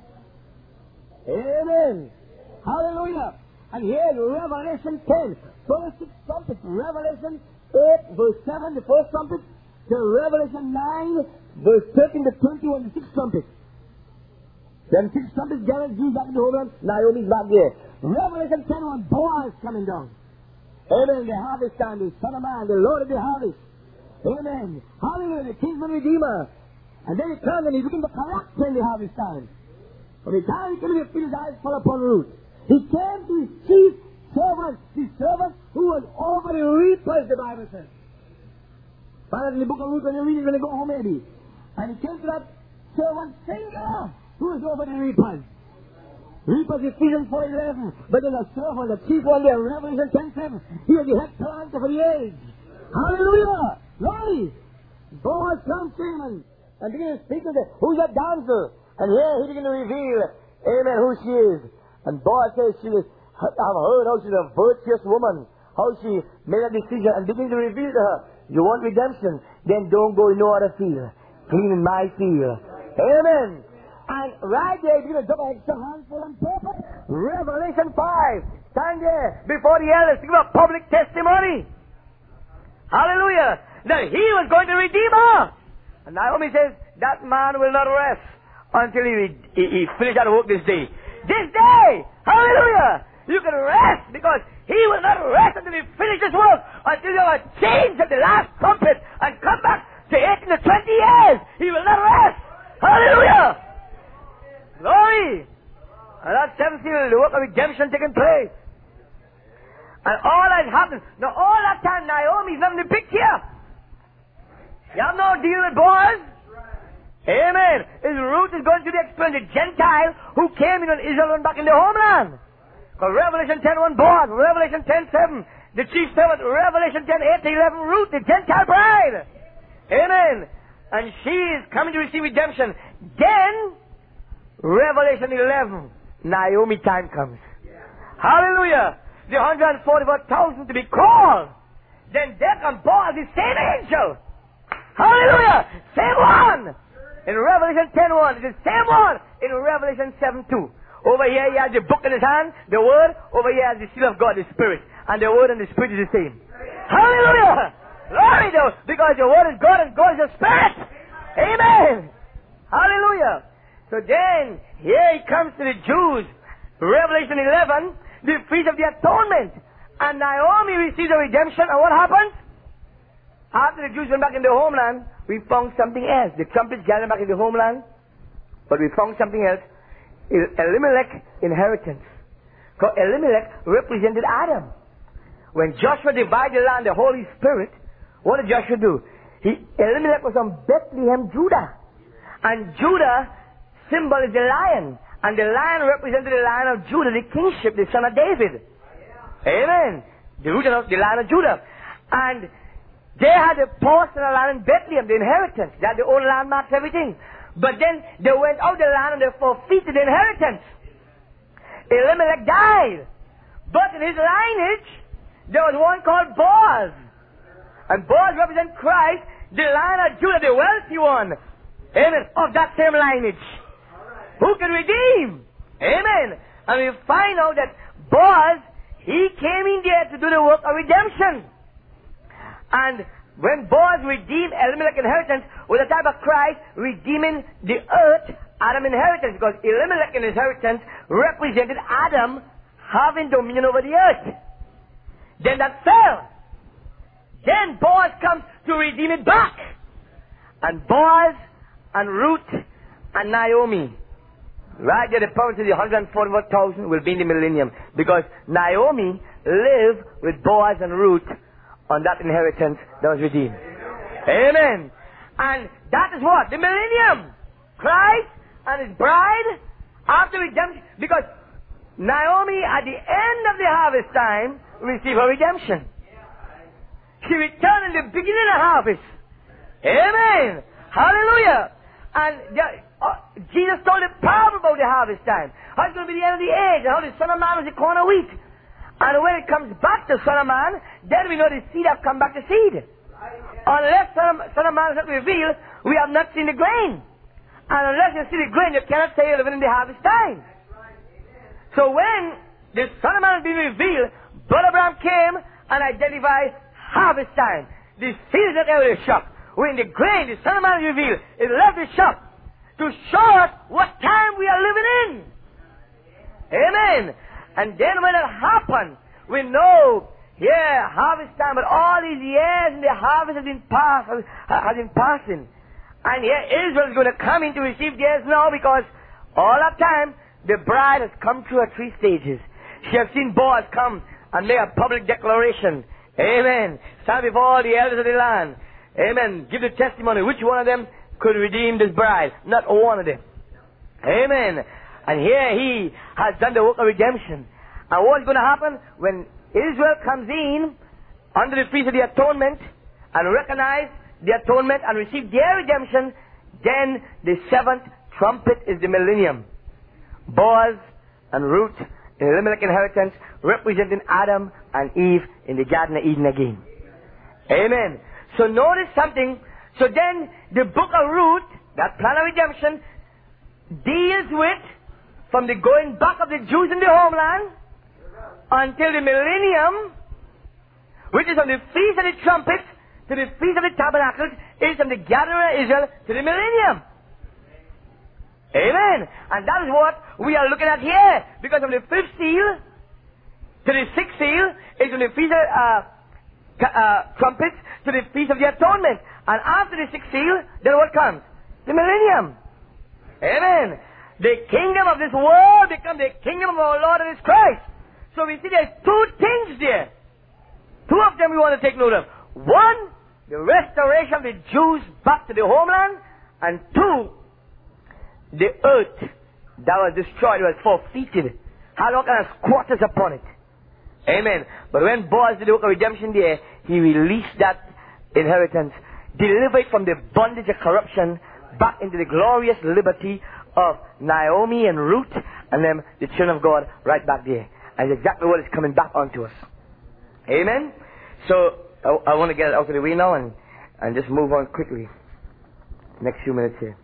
Amen. Hallelujah. And here in Revelation 10, first 6 trumpets, Revelation 8, verse 7, the first trumpet, to Revelation 9, verse 13 to 21, the 6th trumpet. Then 6 trumpets gathered Jews back in the homeland, Naomi's back there. Revelation 10, when Boaz coming down. Amen. The harvest time, the Son of Man, the Lord of the harvest. Amen. Hallelujah, the kinsman redeemer. And then he comes and he's looking for character in the harvest time. From the time he came to his eyes fell upon Ruth. He came to his chief servant, the servant who was over the reapers, the Bible says. Find in the book of Ruth when you read it when you go home maybe. And he came to that servant singular who was over the reapers. Reapers Ephesians 4:11. But then a servant, the chief one there, Revelation 10:7. He is the head planter for the age. Hallelujah! Glory! Boaz comes to him and begin to speak to them. Who's that damsel? And here he begin to reveal, amen, who she is. And Boaz says she is I've heard how she's a virtuous woman, how she made a decision and begins to reveal to her, you want redemption, then don't go in no other field. Clean in my field. Amen. And right there, you're going to jump an extra handful on purpose. Revelation 5. Stand there before the elders to give a public testimony. Hallelujah. That he was going to redeem her. And Naomi says, that man will not rest until he finished that work this day. This day! Hallelujah! You can rest because he will not rest until he finishes this work, until you have changed at the last trumpet and come back to 18 to 20 years. He will not rest. Hallelujah! Glory! And that seventh seal, the work of redemption taking place. And all that happened. Now all that time Naomi's not in the picture. You have no deal with Boaz. Amen. His root is going to be explained. The Gentile who came in on Israel and back in the homeland. Because Revelation 10:1 Boaz, Revelation 10:7 the chief servant, Revelation 10:8-11 Ruth, the Gentile bride. Amen. And she is coming to receive redemption. Then Revelation 11, Naomi time comes. Hallelujah. The 144,000 to be called. Then there comes Boaz, the same angel. Hallelujah. Same one. In Revelation 10:1, it's the same one in Revelation 7:2. Over here he has the book in his hand, the word. Over here he has the seal of God, the Spirit. And the word and the Spirit is the same. Hallelujah. Glory to God. Because the word is God and God is the Spirit. Amen. Hallelujah. So then, here he comes to the Jews. Revelation 11, the feast of the atonement. And Naomi receives a redemption. And what happens? After the Jews went back in their homeland, we found something else. The trumpets gathered back in the homeland. But we found something else. Elimelech inheritance. Because Elimelech represented Adam. When Joshua divided the land, the Holy Spirit, what did Joshua do? Elimelech was from Bethlehem, Judah. And Judah symbol is the lion. And the lion represented the lion of Judah, the kingship, the son of David. Amen. The root of the lion of Judah. And they had a portion of land in Bethlehem, the inheritance. They had their own landmarks, everything. But then they went out the land and they forfeited the inheritance. Elimelech died. But in his lineage, there was one called Boaz. And Boaz represents Christ, the lion of Judah, the wealthy one. Amen. Of that same lineage. Who can redeem? Amen. And we find out that Boaz, he came in there to do the work of redemption. And when Boaz redeemed Elimelech inheritance, was a type of Christ redeeming the earth, Adam inheritance. Because Elimelech inheritance represented Adam having dominion over the earth. Then that fell. Then Boaz comes to redeem it back. And Boaz and Ruth and Naomi, right there, the promise of the 144,000 will be in the millennium. Because Naomi lived with Boaz and Ruth on that inheritance that was redeemed. Amen. And that is what? The millennium. Christ and his bride after redemption. Because Naomi at the end of the harvest time received her redemption. She returned in the beginning of harvest. Amen. Hallelujah. And Jesus told a parable about the harvest time. How it's going to be the end of the age. And how the Son of Man was the corn of wheat. And when it comes back to Son of Man, then we know the seed have come back to seed. Unless Son of Man is not revealed, we have not seen the grain. And unless you see the grain, you cannot say you're living in the harvest time. So when the Son of Man has been revealed, Brother Abraham came and identified harvest time. The seed is not out of the shop. When the grain, the Son of Man is revealed, it left the shop to show us what time we are living in. Amen. And then when it happened, we know, harvest time, but all these years in the harvest has been passing. And here Israel is going to come in to receive theirs now because all that time the bride has come through her 3 stages. She has seen Boaz come and make a public declaration. Amen. Stand before all the elders of the land. Amen. Give the testimony. Which one of them could redeem this bride? Not one of them. Amen. And here he has done the work of redemption. And what's going to happen when Israel comes in under the feast of the atonement and recognize the atonement and receive their redemption, then the 7th trumpet is the millennium. Boaz and Ruth in the Elimelech inheritance, representing Adam and Eve in the Garden of Eden again. Amen. So notice something. So then, the book of Ruth, that plan of redemption, deals with from the going back of the Jews in the homeland until the millennium, which is from the Feast of the Trumpets to the Feast of the Tabernacles, is from the gathering of Israel to the millennium. Amen. And that is what we are looking at here. Because from the fifth seal to the sixth seal is from the Feast of Trumpets to the Feast of the Atonement. And after the sixth seal, then what comes? The millennium. Amen. The kingdom of this world becomes the kingdom of our Lord and His Christ. So we see there's two things there. Two of them we want to take note of. One, the restoration of the Jews back to the homeland. And two, the earth that was destroyed was forfeited. Had all kind of squatters upon it. Amen. But when Boaz did the work of redemption there, he released that inheritance, delivered from the bondage of corruption back into the glorious liberty of Naomi and Ruth, and then the children of God right back there. And exactly what is coming back onto us. Amen. So I want to get it out of the way now and just move on quickly. Next few minutes here.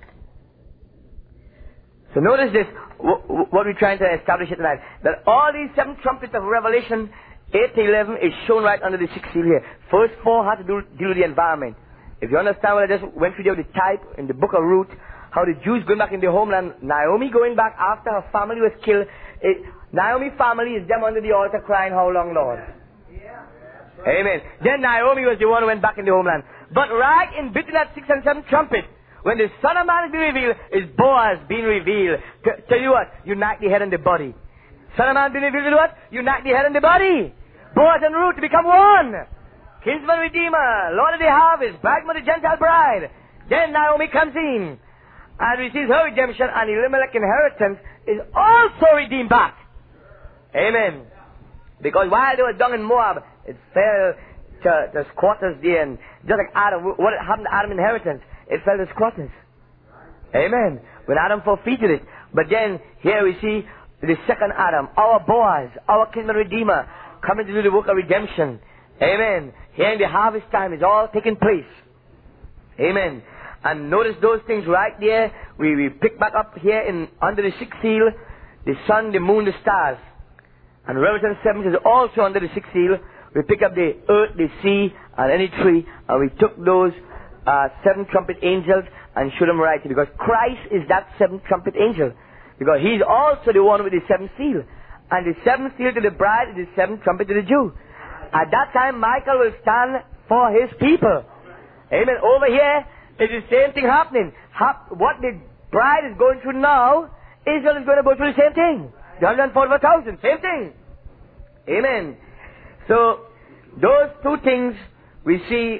So notice this, what we're trying to establish here tonight. That all these seven trumpets of Revelation 8 to 11 is shown right under the sixth seal here. First four had to deal with the environment. If you understand what I just went through there with the type in the book of Ruth, how the Jews going back in their homeland, Naomi going back after her family was killed. Naomi's family is them under the altar crying, how long, Lord? Amen. Then Naomi was the one who went back in the homeland. But right in between that sixth and seventh trumpet, when the Son of Man is being revealed, is Boaz being revealed. Tell you what, unite the head and the body. Son of Man being revealed with what? Unite the head and the body. Boaz and Ruth become one. Kinsman Redeemer, Lord of the harvest, bridegroom of the Gentile bride. Then Naomi comes in and receives her redemption, and Elimelech inheritance is also redeemed back. Amen. Because while they were down in Moab, it fell to squatters there, and just like Adam, what happened to Adam's inheritance? It fell to squatters. Amen. When Adam forfeited it. But then, here we see the second Adam, our Boaz, our kinsman redeemer, coming to do the work of redemption. Amen. Here in the harvest time is all taking place. Amen. And notice those things right there. We pick back up here under the sixth seal, the sun, the moon, the stars. And Revelation 7 is also under the sixth seal. We pick up the earth, the sea, and any tree, and we took those seven trumpet angels and showed them right, because Christ is that seventh trumpet angel. Because He's also the one with the seventh seal. And the seventh seal to the bride is the seventh trumpet to the Jew. At that time, Michael will stand for his people. Amen. Over here, it is the same thing happening. What the bride is going through now, Israel is going to go through the same thing. The 144,000, same thing. Amen. So, those two things we see.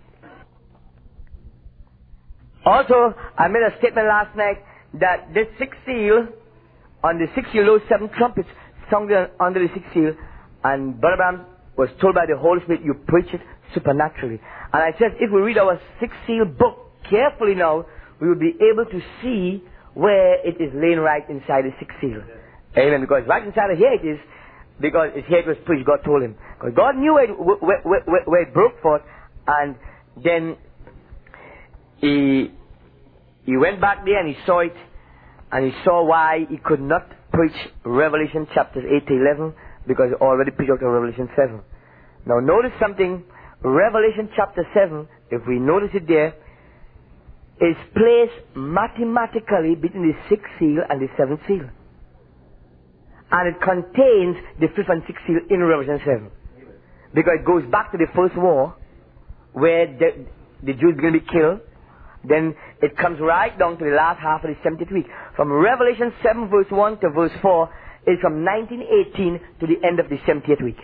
Also, I made a statement last night that this sixth seal, on the sixth seal, those seven trumpets sounded under the sixth seal, and Brother Branham was told by the Holy Spirit, you preach it supernaturally. And I said, if we read our sixth seal book carefully now, we will be able to see where it is laying right inside the sixth seal. Amen. Because right inside of here it is, because here it was preached, God told him. Because God knew where it broke forth, and then he went back there and he saw it, and he saw why he could not preach Revelation chapters 8 to 11, because he already preached out of Revelation 7. Now notice something, Revelation chapter 7, if we notice it there, is placed mathematically between the sixth seal and the seventh seal. And it contains the fifth and sixth seal in Revelation 7. Because it goes back to the first war, where the Jews are going to be killed. Then it comes right down to the last half of the 70th week. From Revelation 7 verse 1 to verse 4 is from 1918 to the end of the 70th week.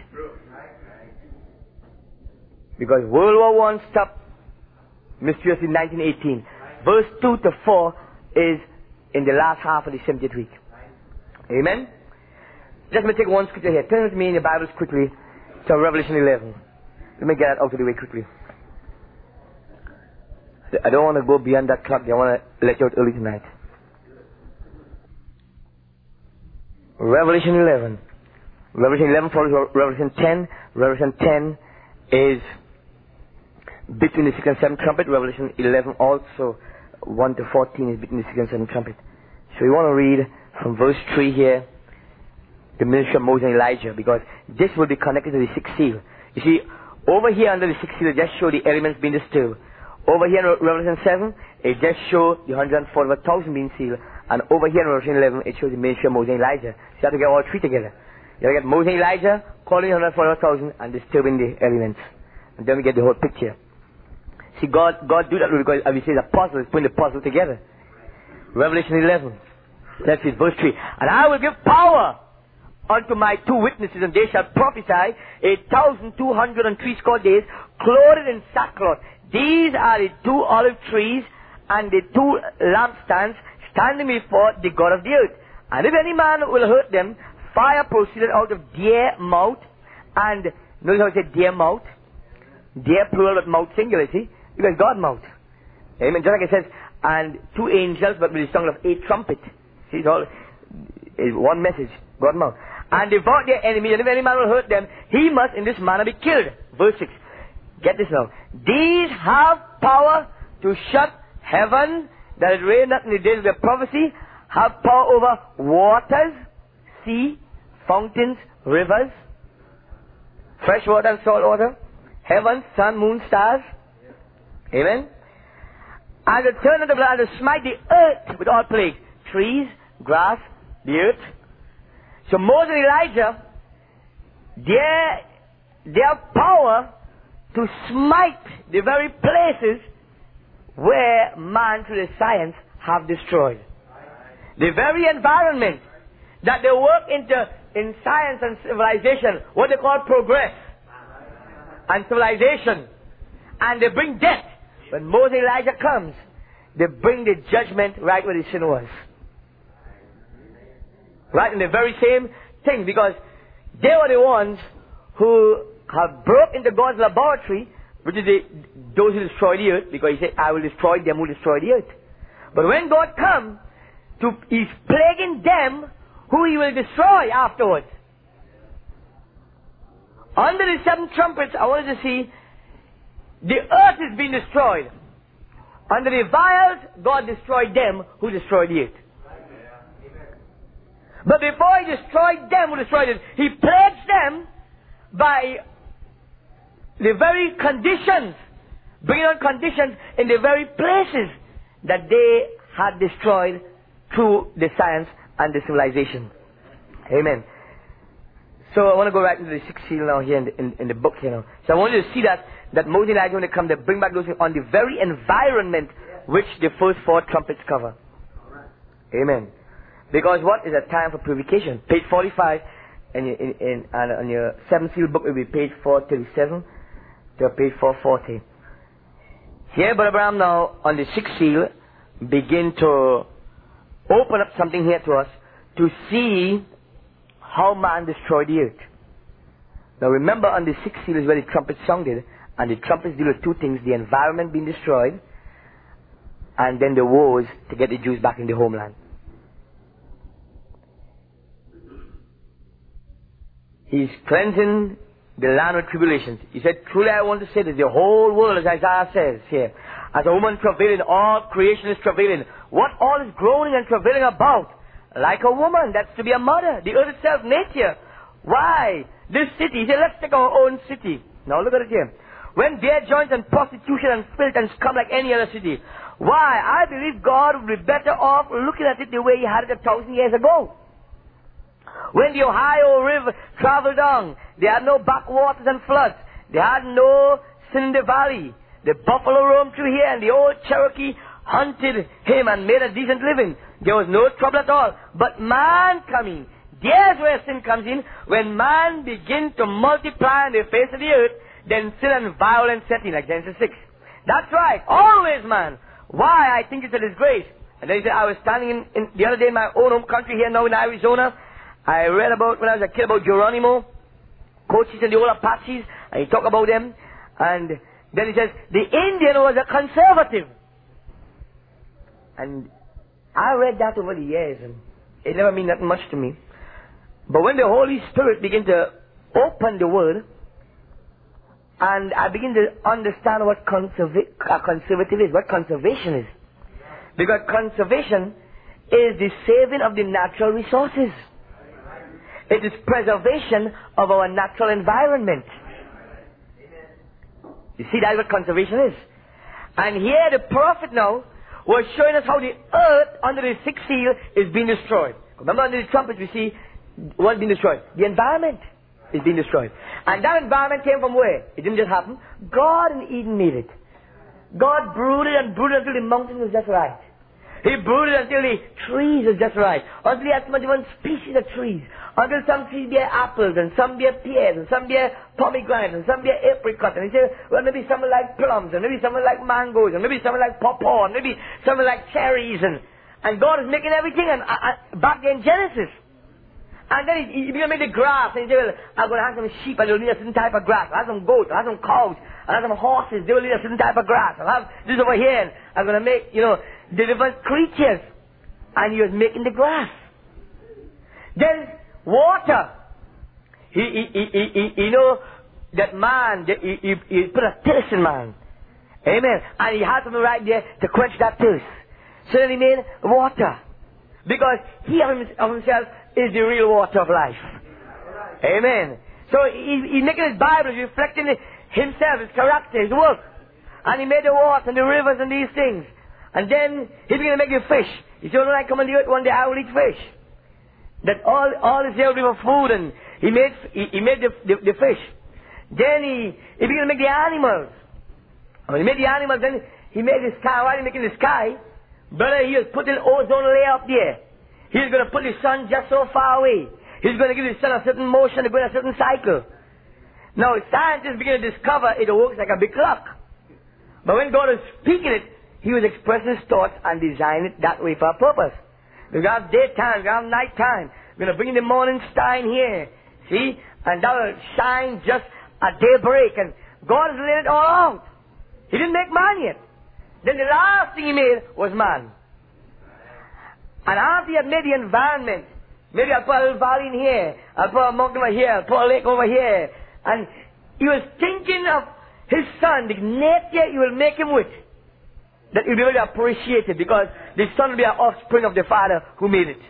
Because World War I stopped mysteriously in 1918. Verse 2 to 4 is in the last half of the 70th week. Amen? Just let me take one scripture here. Turn with me in your Bibles quickly to Revelation 11. Let me get that out of the way quickly. I don't want to go beyond that clock. I want to let you out early tonight. Revelation 11. Revelation 11 follows Revelation 10. Revelation 10 is between the 6th and 7th trumpet. Revelation 11 also 1 to 14 is between the 6th and 7th trumpet. So we want to read from verse 3 here, the ministry of Moses and Elijah, because this will be connected to the 6th seal. You see, over here under the 6th seal, it just show the elements being disturbed. Over here in Revelation 7, it just shows the 144,000 being sealed. And over here in Revelation 11, it shows the ministry of Moses and Elijah. So you have to get all three together. You have to get Moses and Elijah calling the 144,000 and disturbing the elements. And then we get the whole picture. See, God do that because, as we say, the apostle is putting the puzzle together. Revelation 11. Let's read verse 3. And I will give power unto my two witnesses, and they shall prophesy 1,260 days, clothed in sackcloth. These are the two olive trees and the two lampstands standing before the God of the earth. And if any man will hurt them, fire proceeded out of their mouth. And notice how it said their mouth. Their plural, but mouth singular, see? Because God mouth. Amen. Just like it says, and two angels, but with the sound of a trumpet. See, it's all one message. God mouth. And devour their enemies, and if any man will hurt them, he must in this manner be killed. Verse 6. Get this now. These have power to shut heaven, that it rain not in the days of their prophecy, have power over waters, sea, fountains, rivers, fresh water and salt water, heaven, sun, moon, stars. Amen. And to turn the blood, and to smite the earth with all plagues, trees, grass, the earth. So Moses and Elijah, they have power to smite the very places where man through the science have destroyed. The very environment that they work in science and civilization, what they call progress and civilization, and they bring death. When Moses and Elijah comes, they bring the judgment right where the sin was. Right in the very same thing, because they were the ones who have broke into God's laboratory, which is those who destroy the earth, because he said, I will destroy them who destroy the earth. But when God comes, he's plaguing them who he will destroy afterwards. Under the seven trumpets, I wanted to see, the earth is being destroyed. Under the vials, God destroyed them who destroyed the earth. But before he destroyed them who destroyed it, he plagues them by the very conditions, bringing on conditions in the very places that they had destroyed through the science and the civilization. Amen. So I want to go right into the sixth seal now here in the book here now. So I want you to see that Moses and Elijah, when they come, they bring back those things on the very environment which the first four trumpets cover. Amen. Because what is a time for purification? Page 45 and on your seventh seal book will be page 437 to page 440. Here, Brother Branham now on the sixth seal begin to open up something here to us to see how man destroyed the earth. Now remember, on the sixth seal is where the trumpet sounded, and the trumpets deal with two things: the environment being destroyed, and then the wars to get the Jews back in the homeland. He's cleansing the land with tribulations. He said, truly I want to say that the whole world, as Isaiah says here, as a woman travailing, all creation is travailing. What all is groaning and travailing about? Like a woman that's to be a mother. The earth itself, nature. Why? This city. He said, let's take our own city. Now look at it here. When bare joints and prostitution and filth and scum like any other city. Why? I believe God would be better off looking at it the way he had it 1,000 years ago. When the Ohio River traveled down, they had no backwaters and floods. They had no sin in the valley. The buffalo roamed through here, and the old Cherokee hunted him and made a decent living. There was no trouble at all. But man coming, there's where sin comes in. When man begins to multiply on the face of the earth, then sin and violence set in, like Genesis 6. That's right. Always, man. Why? I think it's a disgrace. And then he said, I was standing in the other day in my own home country here now in Arizona. I read about, when I was a kid, about Geronimo, Cochise and the old Apaches, and he talked about them. And then he says, the Indian was a conservative. And I read that over the years, and it never meant that much to me. But when the Holy Spirit began to open the Word, and I begin to understand what conservative is, what conservation is. Because conservation is the saving of the natural resources. It is preservation of our natural environment. You see, that's what conservation is. And here the prophet now was showing us how the earth under the sixth seal is being destroyed. Remember, under the trumpet we see what's being destroyed? The environment is being destroyed. And that environment came from where? It didn't just happen. God in Eden made it. God brooded and brooded until the mountain was just right. He brooded until the trees was just right. Until he had so much different species of trees. Until some trees bear apples, and some bear pears, and some bear pomegranates, and some bear apricots. And he said, well, maybe some like plums, and maybe some like mangoes, and maybe some like pawpaw, and maybe some like cherries. And God is making everything back there in Genesis. And then he began to make the grass, and he said, well, I'm going to have some sheep, and they'll need a certain type of grass. I'll have some goats, I'll have some cows, I'll have some horses, they will need a certain type of grass. I'll have this over here, and I'm going to make, the different creatures. And he was making the grass. Then water. He that man, he put a thirst in man. Amen. And he had something right there to quench that thirst. So then he made water. Because he of himself is the real water of life. Amen. So he's making his Bible, he's reflecting himself, his character, his work. And he made the water and the rivers and these things. And then he began to make the fish. He said, when I come on the earth one day, I will eat fish. That all is there for food, and he made the fish. Then he began to make the animals. When he made the animals, then he made the sky. While he making the sky, brother, he was putting ozone layer up there. He's going to put the sun just so far away. He's going to give the sun a certain motion to go in a certain cycle. Now, scientists begin to discover it works like a big clock. But when God was speaking it, he was expressing his thoughts and designing it that way for a purpose. We're going to have daytime, we're going to have nighttime. We're going to bring in the morning star in here. See? And that will shine just at daybreak. And God has laid it all out. He didn't make man yet. Then the last thing he made was man. And after he had made the environment, maybe I'll put a little valley in here, I'll put a mountain over here, I'll put a lake over here. And he was thinking of his son, the nature he will make him with. That he'll be able to appreciate it, because the son will be an offspring of the father who made it.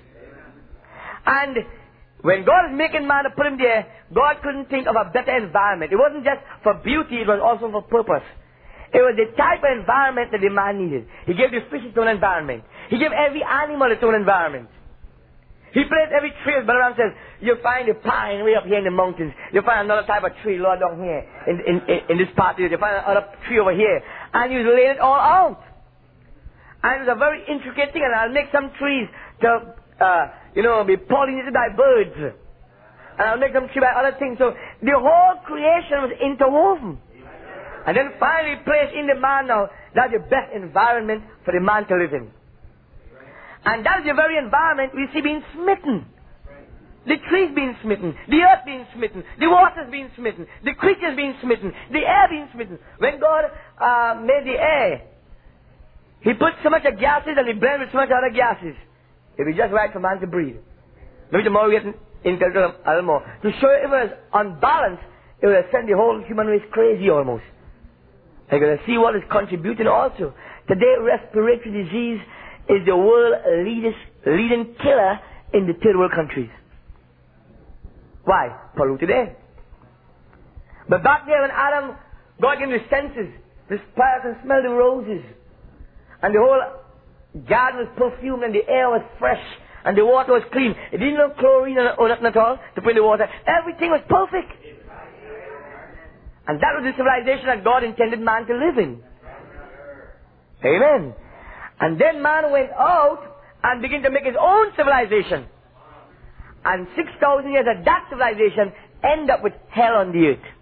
And when God is making man to put him there, God couldn't think of a better environment. It wasn't just for beauty, it was also for purpose. It was the type of environment that the man needed. He gave the fish its own environment. He gave every animal its own environment. He placed every tree, as Balaram says, you'll find a pine way up here in the mountains. You'll find another type of tree lower down here in this part here. You'll find another tree over here. And he was laying it all out. And it was a very intricate thing, and I'll make some trees to, be pollinated by birds. And I'll make some trees by other things. So the whole creation was interwoven. And then finally placed in the man now, that's the best environment for the man to live in. And that's the very environment we see being smitten. The trees being smitten, the earth being smitten, the waters being smitten, the creatures being smitten, the air being smitten. When God made the air, He put so much of gases and He blended with so much other gases. It was just right for man to breathe. Maybe tomorrow we get into it a little more. To show you if it was unbalanced, it would have sent the whole human race crazy almost. You're going to see what is contributing also. Today, respiratory disease is the world leading killer in the third world countries. Why? Polluted air. But back there when Adam, God gave him the senses, the spirit and smell the roses. And the whole garden was perfumed and the air was fresh and the water was clean. It didn't have chlorine or nothing at all to put in the water. Everything was perfect. And that was the civilization that God intended man to live in. Amen. And then man went out and began to make his own civilization. And 6,000 years of that civilization end up with hell on the earth.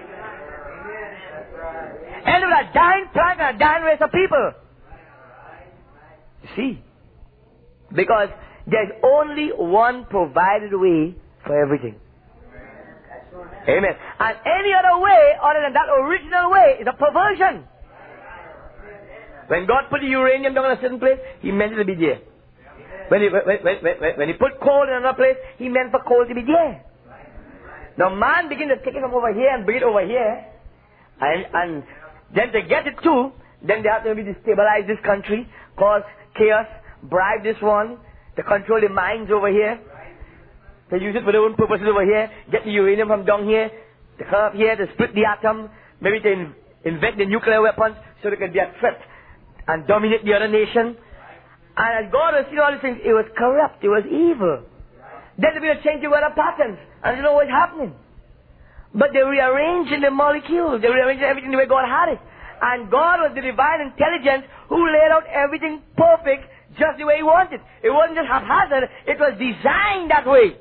End up with a dying planet and a dying race of people. You see? Because there's only one provided way for everything. Amen. And any other way other than that original way is a perversion. When God put the uranium down in a certain place, He meant it to be there. When he put coal in another place, he meant for coal to be there. Now man begin to take it from over here and bring it over here. And then to get it too, then they have to maybe destabilize this country, cause chaos, bribe this one, to control the mines over here, to use it for their own purposes over here, get the uranium from down here, to come up here, to split the atom, maybe to invent the nuclear weapons so they can be a threat and dominate the other nation. And as God was seeing all these things, it was corrupt, it was evil. Then they began to change the weather patterns, and you know what's happening. But they rearranging the molecules, they rearranging everything the way God had it. And God was the divine intelligence who laid out everything perfect just the way He wanted. It wasn't just haphazard, it was designed that way.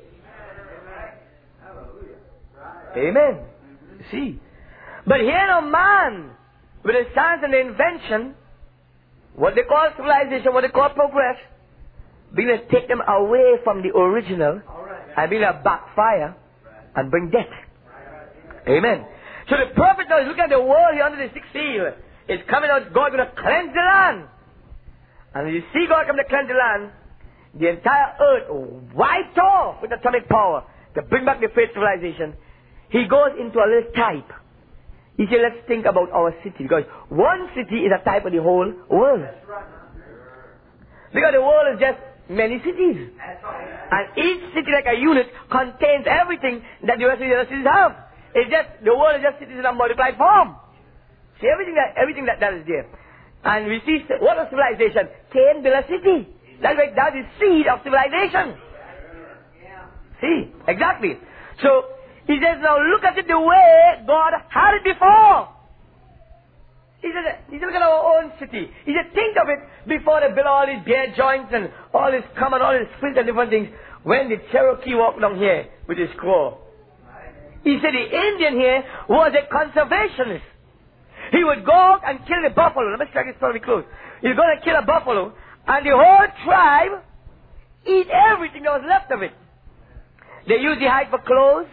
Amen. See. But here no man, with the science and the invention, what they call civilization, what they call progress, being to take them away from the original and being to backfire and bring death. Amen. So the prophet now is looking at the world here under the sixth seal. It's coming out, God going to cleanse the land. And when you see God come to cleanse the land, the entire earth wiped off with atomic power to bring back the faith civilization. He goes into a little type. He said, let's think about our city. Because one city is a type of the whole world. Because the world is just many cities. And each city, like a unit, contains everything that the rest of the other cities have. It's just, the world is just cities in a multiplied form. See, everything that is there. And we see, what is civilization? Cain built a city. That's the seed of civilization. See, exactly. So, he says, now look at it the way God had it before. He said, look at our own city. He said, think of it before they built all these bare joints and all this common, all this filth and different things. When the Cherokee walked down here with his squaw. He said the Indian here was a conservationist. He would go out and kill the buffalo. Let me strike this story close. He was going to kill a buffalo, and the whole tribe eat everything that was left of it. They use the hide for clothes,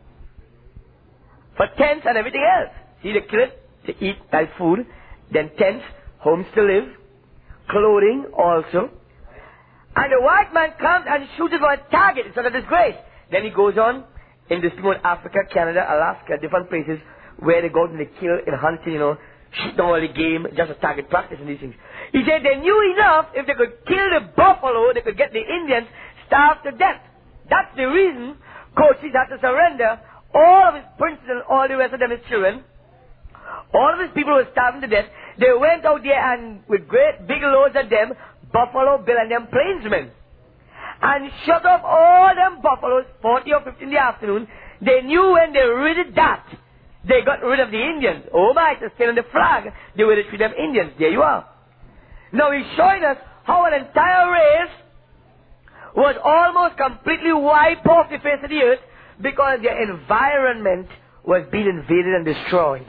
for tents and everything else. See, they kill it to eat as food, then tents, homes to live, clothing also. And the white man comes and shoots it for a target. It's not a disgrace. Then he goes on in this remote Africa, Canada, Alaska, different places where they go and they kill and hunt, shoot down all the game, just a target practice and these things. He said they knew enough, if they could kill the buffalo, they could get the Indians starved to death. That's the reason Cochise had to surrender all of his princes and all the rest of them, his children. All of his people were starving to death. They went out there and with great big loads of them, Buffalo Bill and them plainsmen, and shut off all them buffaloes 40 or 50 in the afternoon. They knew when they rid that, they got rid of the Indians. Oh my, to stay on the flag, they were to treat them Indians. There you are. Now he's showing us how an entire race was almost completely wiped off the face of the earth because their environment was being invaded and destroyed.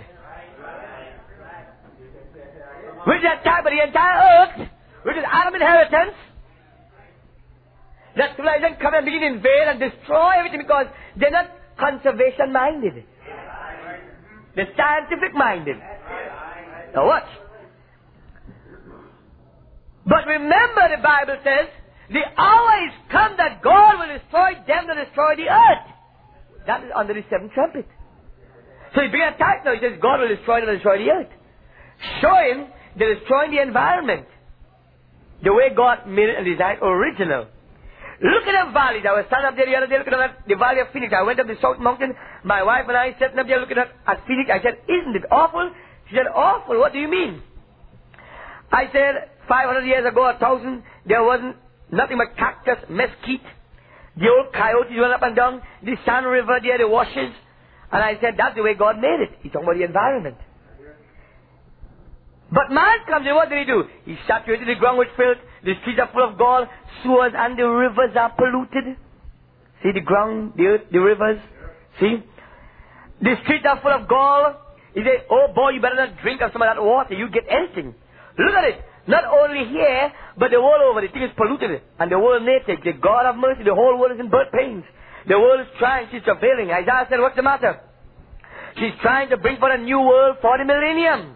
With that type of the entire earth, which is Adam's inheritance, that civilization come and begin to invade and destroy everything because they're not conservation minded. They're scientific minded. Now watch. But remember, the Bible says, the hour is come that God will destroy them that destroy the earth. That is under the seventh trumpet. So he began a type now. He says, God will destroy them that destroy the earth. Showing they're destroying the environment. The way God made it and designed original. Look at the valleys. I was standing up there the other day looking at the valley of Phoenix. I went up the South Mountain. My wife and I sitting up there looking at Phoenix. I said, isn't it awful? She said, awful? What do you mean? I said, 500 years ago, 1,000, there wasn't nothing but cactus, mesquite. The old coyotes went up and down. The Sun River there, the washes. And I said, that's the way God made it. He's talking about the environment. But man comes in, what did he do? He saturated the ground with filth. The streets are full of gall. Sewers and the rivers are polluted. See the ground, the earth, the rivers. See? The streets are full of gall. He said, oh boy, you better not drink of some of that water. You get anything. Look at it. Not only here, but the world over. The thing is polluted. And the world naked. The God of mercy, the whole world is in birth pains. The world is trying, she's travailing. Isaiah said, what's the matter? She's trying to bring forth a new world for the millennium.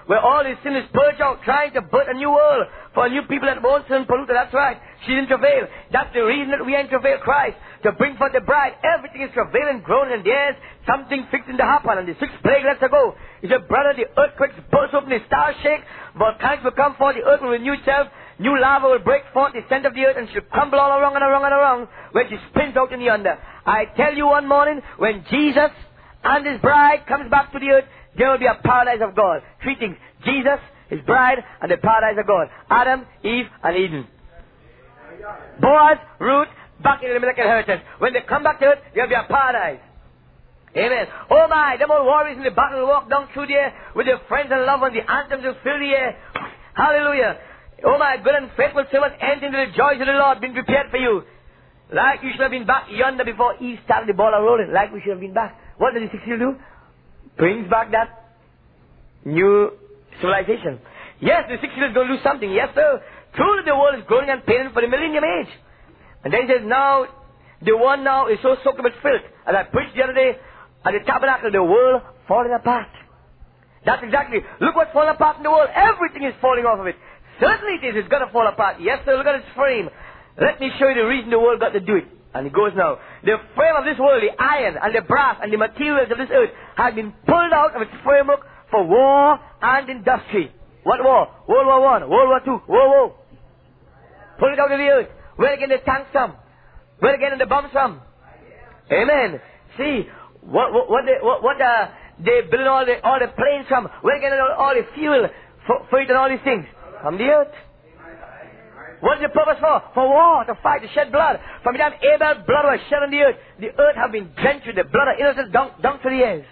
where all his sin is purged out, trying to birth a new world for new people that won't sin polluted. That's right. She's in travail. That's the reason that we are in travail, Christ, to bring forth the bride. Everything is travail and groaning, and there's something fixing to happen. And the sixth plague lets her go. He said, brother, the earthquakes burst open, the stars shake, volcanoes will come forth, the earth will renew itself, new lava will break forth, the center of the earth, and she'll crumble all around and around and around, when she spins out in the under. I tell you one morning, when Jesus and his bride comes back to the earth, there will be a paradise of God. Three things: Jesus, his bride, and the paradise of God. Adam, Eve, and Eden. Boaz, Ruth, back in the American inheritance. When they come back to earth, there will be a paradise. Amen. Oh my, them old warriors in the battle will walk down through the air with their friends and loved ones. The anthems will fill the air. Hallelujah. Oh my good and faithful servant, enter into the joys of the Lord, been prepared for you. Like you should have been back yonder before Eve started the ball rolling. Like we should have been back. What does the sixth seal do? Brings back that new civilization. Yes, the sixth seal is going to do something. Yes, sir. Truly the world is growing and paining for the millennium age. And then he says, now, the one now is so soaked up with filth. As I preached the other day, at the tabernacle, the world falling apart. That's exactly. Look what's falling apart in the world. Everything is falling off of it. Certainly it is. It's going to fall apart. Yes, sir. Look at its frame. Let me show you the reason the world got to do it. And it goes now. The frame of this world, the iron and the brass and the materials of this earth, have been pulled out of its framework for war and industry. What war? World War I, World War II, World War. Pull it out of the earth. Where again the tanks from? Where again the bombs from? Amen. See, they build all the planes from? Where again all the fuel for it and all these things? From the earth. What is the purpose for? For war, to fight, to shed blood. From the time Abel's blood was shed on the earth have been drenched with the blood of innocents down to the years.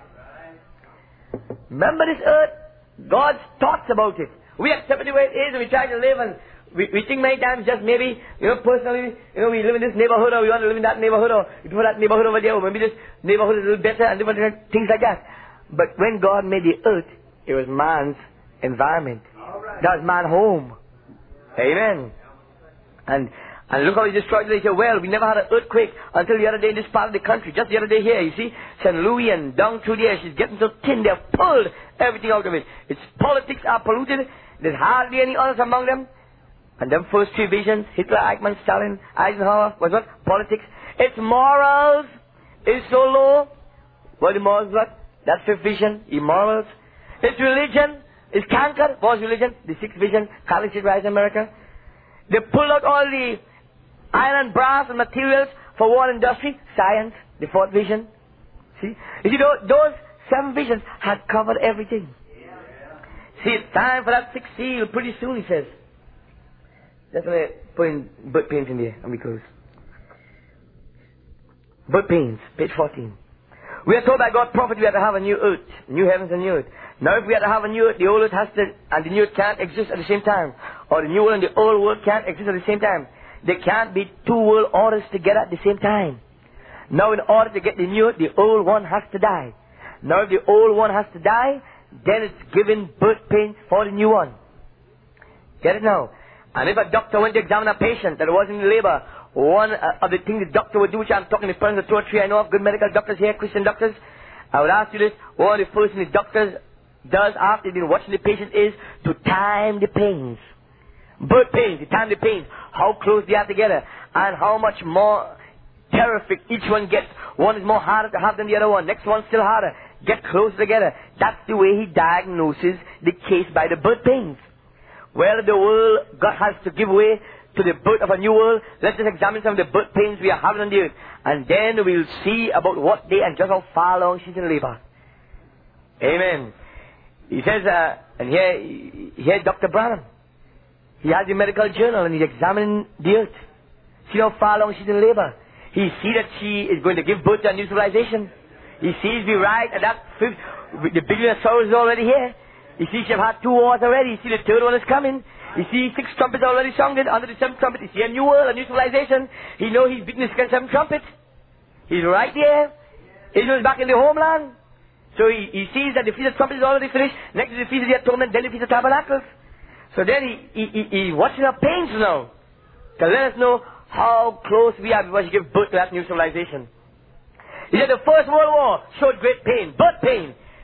Remember this earth? God's thoughts about it. We accept it the way it is and we try to live, and we think many times just maybe, personally, we live in this neighborhood or we want to live in that neighborhood or we put that neighborhood over there or maybe this neighborhood is a little better and different things like that. But when God made the earth, it was man's environment. That was man's home. Amen. And look how he destroyed it. He said, well, we never had an earthquake until the other day in this part of the country. Just the other day here, you see, St. Louis and down through there, she's getting so thin, they've pulled everything out of it. Its politics are polluted. There's hardly any others among them. And them first three visions, Hitler, Eichmann, Stalin, Eisenhower, was what? Politics. Its morals is so low. What the morals what? That fifth vision, immorals. Its religion is cankered. Was religion? The sixth vision, Catholic State Rise in America. They pulled out all the iron and brass and materials for war and industry. Science, the fourth vision. See? You see, those seven visions had covered everything. See, it's time for that sixth seal pretty soon, he says. That's why I put in birth pains in there and we close. Birth pains, page 14. We are told by God's prophet we have to have a new earth, new heavens and new earth. Now if we have to have a new earth, the old earth has to, and the new earth can't exist at the same time. Or the new world and the old world can't exist at the same time. There can't be two world orders together at the same time. Now in order to get the new earth, the old one has to die. Now if the old one has to die, then it's given birth pains for the new one. Get it now? And if a doctor went to examine a patient that was in labor, one of the things the doctor would do, which I'm talking in front of the 2 or 3 I know of, good medical doctors here, Christian doctors, I would ask you this, one of the first things the doctor does after they've been watching the patient is to time the pains. Birth pains, to time the pains, how close they are together, and how much more terrific each one gets. One is more harder to have than the other one, next one's still harder. Get closer together. That's the way he diagnoses the case by the birth pains. Well, the world God has to give way to the birth of a new world. Let's just examine some of the birth pains we are having on the earth. And then we'll see about what day and just how far along she's in labor. Amen. He says, and here Dr. Branham. He has the medical journal and he's examining the earth. See how far along she's in labor. He sees that she is going to give birth to a new civilization. He sees the right and that fifth, the beginning of sorrow is already here. You see, she have had 2 wars already. You see, the third one is coming. You see, 6 trumpets already sounded. Under the 7th trumpet, you see a new world, a new civilization. He knows he's beaten the 7th trumpet. He's right there. Israel is back in the homeland. So he sees that the Feast of Trumpets is already finished. Next is the Feast of the Atonement, then the Feast of Tabernacles. So then he's watching our pains now. To let us know how close we are before she gives birth to that new civilization. He said the First World War showed great pain, birth pain.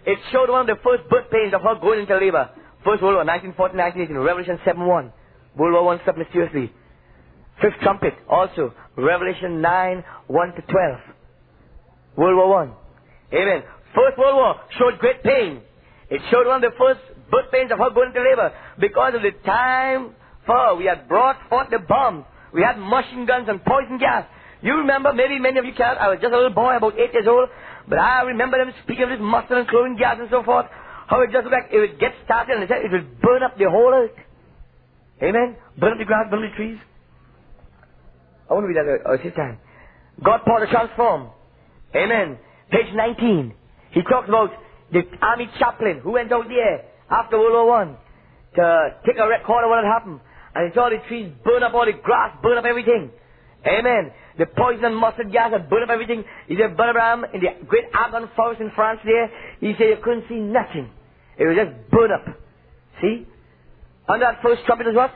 It showed one of the first birth pains of her going into labor. First World War, 1914, 1918, Revelation 7:1. World War I stopped mysteriously. Fifth trumpet, also, Revelation 9:1-12. World War I. Amen. First World War showed great pain. It showed one of the first birth pains of her going into labor. Because of the time for her, we had brought forth the bombs. We had machine guns and poison gas. You remember, maybe many of you can't, I was just a little boy, about 8 years old, but I remember them speaking of this mustard and chlorine gas and so forth, how it just looked like it would get started and they said it would burn up the whole earth. Amen? Burn up the grass, burn up the trees. I want to read that this time. God power to transform. Amen. Page 19. He talks about the army chaplain who went out there after World War I to take a record of what had happened. And he saw the trees burn up all the grass, burn up everything. Amen. The poison and mustard gas had burned up everything. He said, Brother Abraham, in the great Argonne forest in France there, he said you couldn't see nothing. It was just burned up. See? Under that first trumpet was what?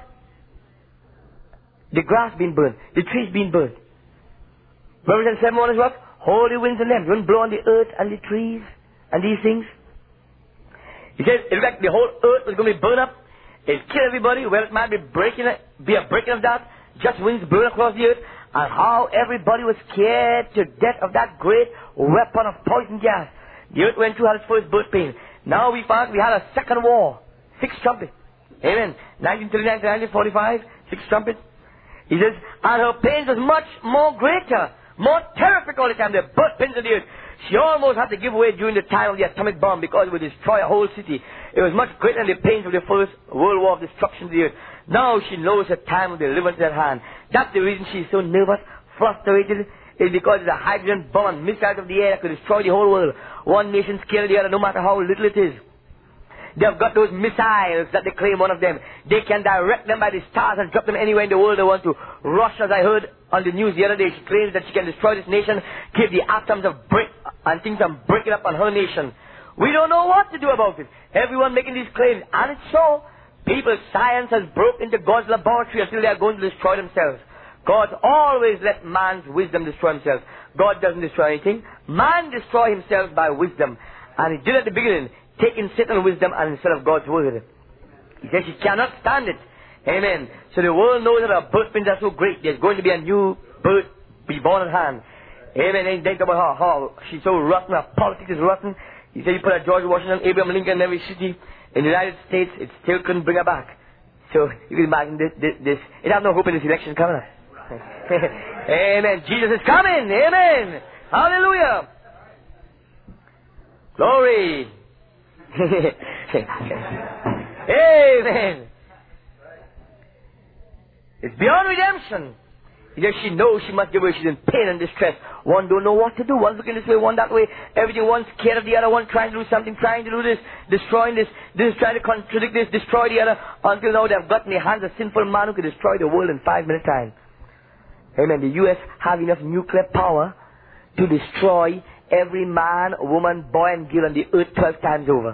The grass being burned. The trees being burned. Revelation 7:1 is what? Holy winds and them. You wouldn't blow on the earth and the trees and these things. He said, in fact, the whole earth was going to be burned up. It'll kill everybody. Well, it might be a breaking of that. Just winds blowing across the earth. And how everybody was scared to death of that great weapon of poison gas. The earth went through had its first birth pain. Now we found we had a second war. 6 trumpets. Amen. 1939 to 1945. 6 trumpets. He says, and her pains was much more greater, more terrific all the time. The birth pains of the earth. She almost had to give way during the time of the atomic bomb because it would destroy a whole city. It was much greater than the pains of the first World War of destruction of the earth. Now she knows the time of deliverance at hand. That's the reason she's so nervous, frustrated, is because it's a hydrogen bomb and missiles of the air that could destroy the whole world. One nation scared of the other, no matter how little it is. They've got those missiles that they claim, one of them. They can direct them by the stars and drop them anywhere in the world they want to. Russia, as I heard on the news the other day, she claims that she can destroy this nation, keep the atoms of brick and things and break it up on her nation. We don't know what to do about it. Everyone making these claims. And it's so. People, science has broke into God's laboratory until they are going to destroy themselves. God always let man's wisdom destroy himself. God doesn't destroy anything. Man destroys himself by wisdom. And he did at the beginning, taking Satan's wisdom and instead of God's word. He says she cannot stand it. Amen. So the world knows that our birth pains are so great. There's going to be a new birth be born at hand. Amen. And think about how she's so rotten, her politics is rotten. He said you put a George Washington, Abraham Lincoln in every city in the United States, it still couldn't bring her back. So you can imagine this. It has no hope in this election coming up. Amen. Jesus is coming. Amen. Hallelujah. Glory. Amen. It's beyond redemption. Because she knows she must give way. She's in pain and distress. One don't know what to do. One's looking this way, one that way. Everything, one scared of the other. One trying to do something, trying to do this, destroying this. This is trying to contradict this, destroy the other. Until now they've got in their hands a sinful man who can destroy the world in 5 minutes time. Amen. The U.S. have enough nuclear power to destroy every man, woman, boy and girl on the earth 12 times over.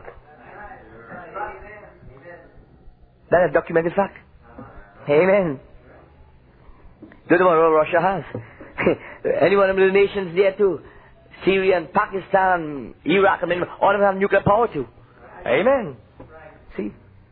That's a documented fact. Amen. Don't know what Russia has. Any one of the nations there too. Syria and Pakistan, Iraq, and all of them have nuclear power too. Amen. See?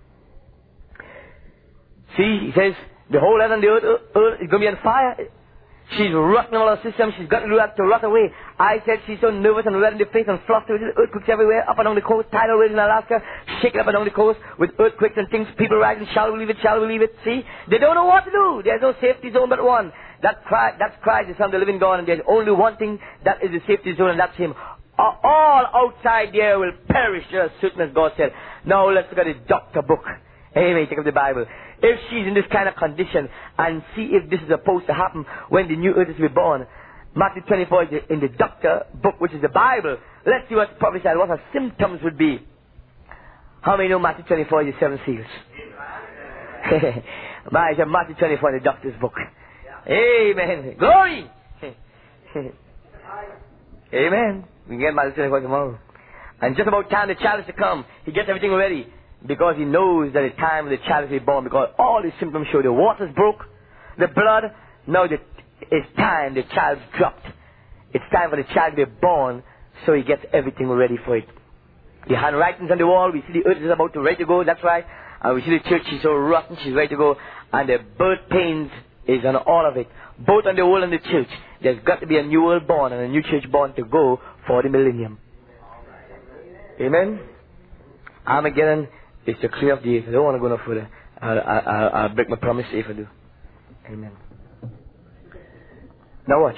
See, he says, the whole heaven and the earth is going to be on fire. She's rotten all her systems. She's got to do that to rot away. I said she's so nervous and red in the face and flustered with earthquakes everywhere, up and down the coast, tidal waves in Alaska, shaking up and down the coast with earthquakes and things, people rising, shall we believe it, shall we believe it? See? They don't know what to do. There's no safety zone but one. That's Christ, the Son of the living God, and there's only one thing that is the safety zone, and that's Him. All outside there will perish, just as certain as God said. Now let's look at the doctor book. Amen. Take up the Bible. If she's in this kind of condition and see if this is supposed to happen when the new earth is reborn. Matthew 24 is in the doctor book, which is the Bible. Let's see what's prophesied, what her symptoms would be. How many know Matthew 24 is the 7 seals? Matthew 24 in the doctor's book. Amen. Glory. Amen. We can get Matthew 24 tomorrow. And just about time the child is to come, he gets everything ready. Because he knows that the time of the child is to be born. Because all the symptoms show the water's broke, the blood. Now it's time the child's dropped. It's time for the child to be born, so he gets everything ready for it. The handwritings on the wall. We see the earth is about to ready to go. That's right. And we see the church. She's so rotten. She's ready to go. And the birth pains is on all of it. Both on the world and the church. There's got to be a new world born and a new church born to go for the millennium. Amen. Armageddon is to clear up the earth. I don't want to go no further. I'll break my promise if I do. Amen. Now watch.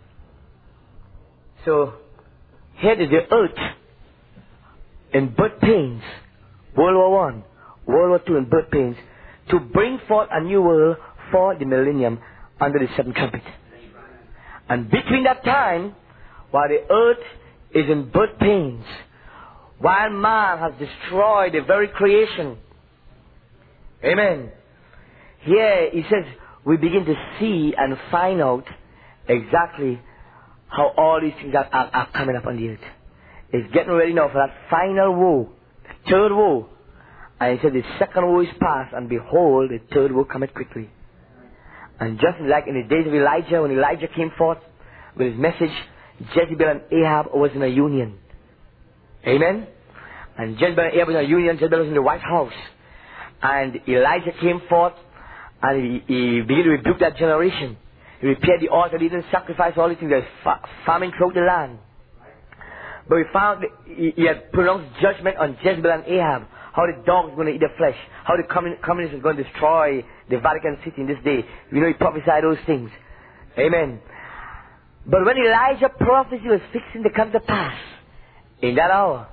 So, here is the earth in birth pains. World War I, World War II in birth pains. To bring forth a new world for the millennium under the seventh trumpet. And between that time, while the earth is in birth pains, while man has destroyed the very creation. Amen. Here he says we begin to see and find out exactly how all these things are coming up on the earth. It's getting ready now for that final woe, the third woe. And he said the second woe is past, and behold, the third woe cometh quickly. And just like in the days of Elijah, when Elijah came forth with his message, Jezebel and Ahab was in a union. Amen? And Jezebel and Ahab was in a union. Jezebel was in the White House. And Elijah came forth and he began to rebuke that generation. He repaired the altar, he didn't sacrifice all these things. There's famine throughout the land. But we found that he had pronounced judgment on Jezebel and Ahab. How the dogs were going to eat the flesh. How the communists were going to destroy the Vatican City in this day. You know, he prophesied those things. Amen. But when Elijah's prophecy was fixing to come to pass, in that hour,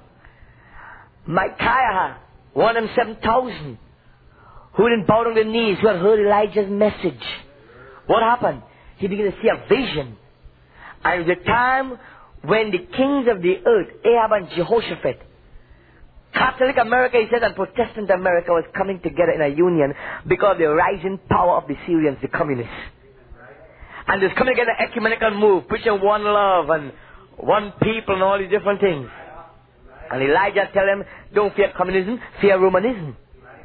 Micaiah, one of them 7,000, who didn't bow on their knees, who had heard Elijah's message. What happened? He began to see a vision. And it was the time when the kings of the earth, Ahab and Jehoshaphat, Catholic America, he said, and Protestant America was coming together in a union because of the rising power of the Syrians, the communists. And there's coming together an ecumenical move, preaching one love and one people and all these different things. And Elijah tell them, don't fear communism, fear Romanism.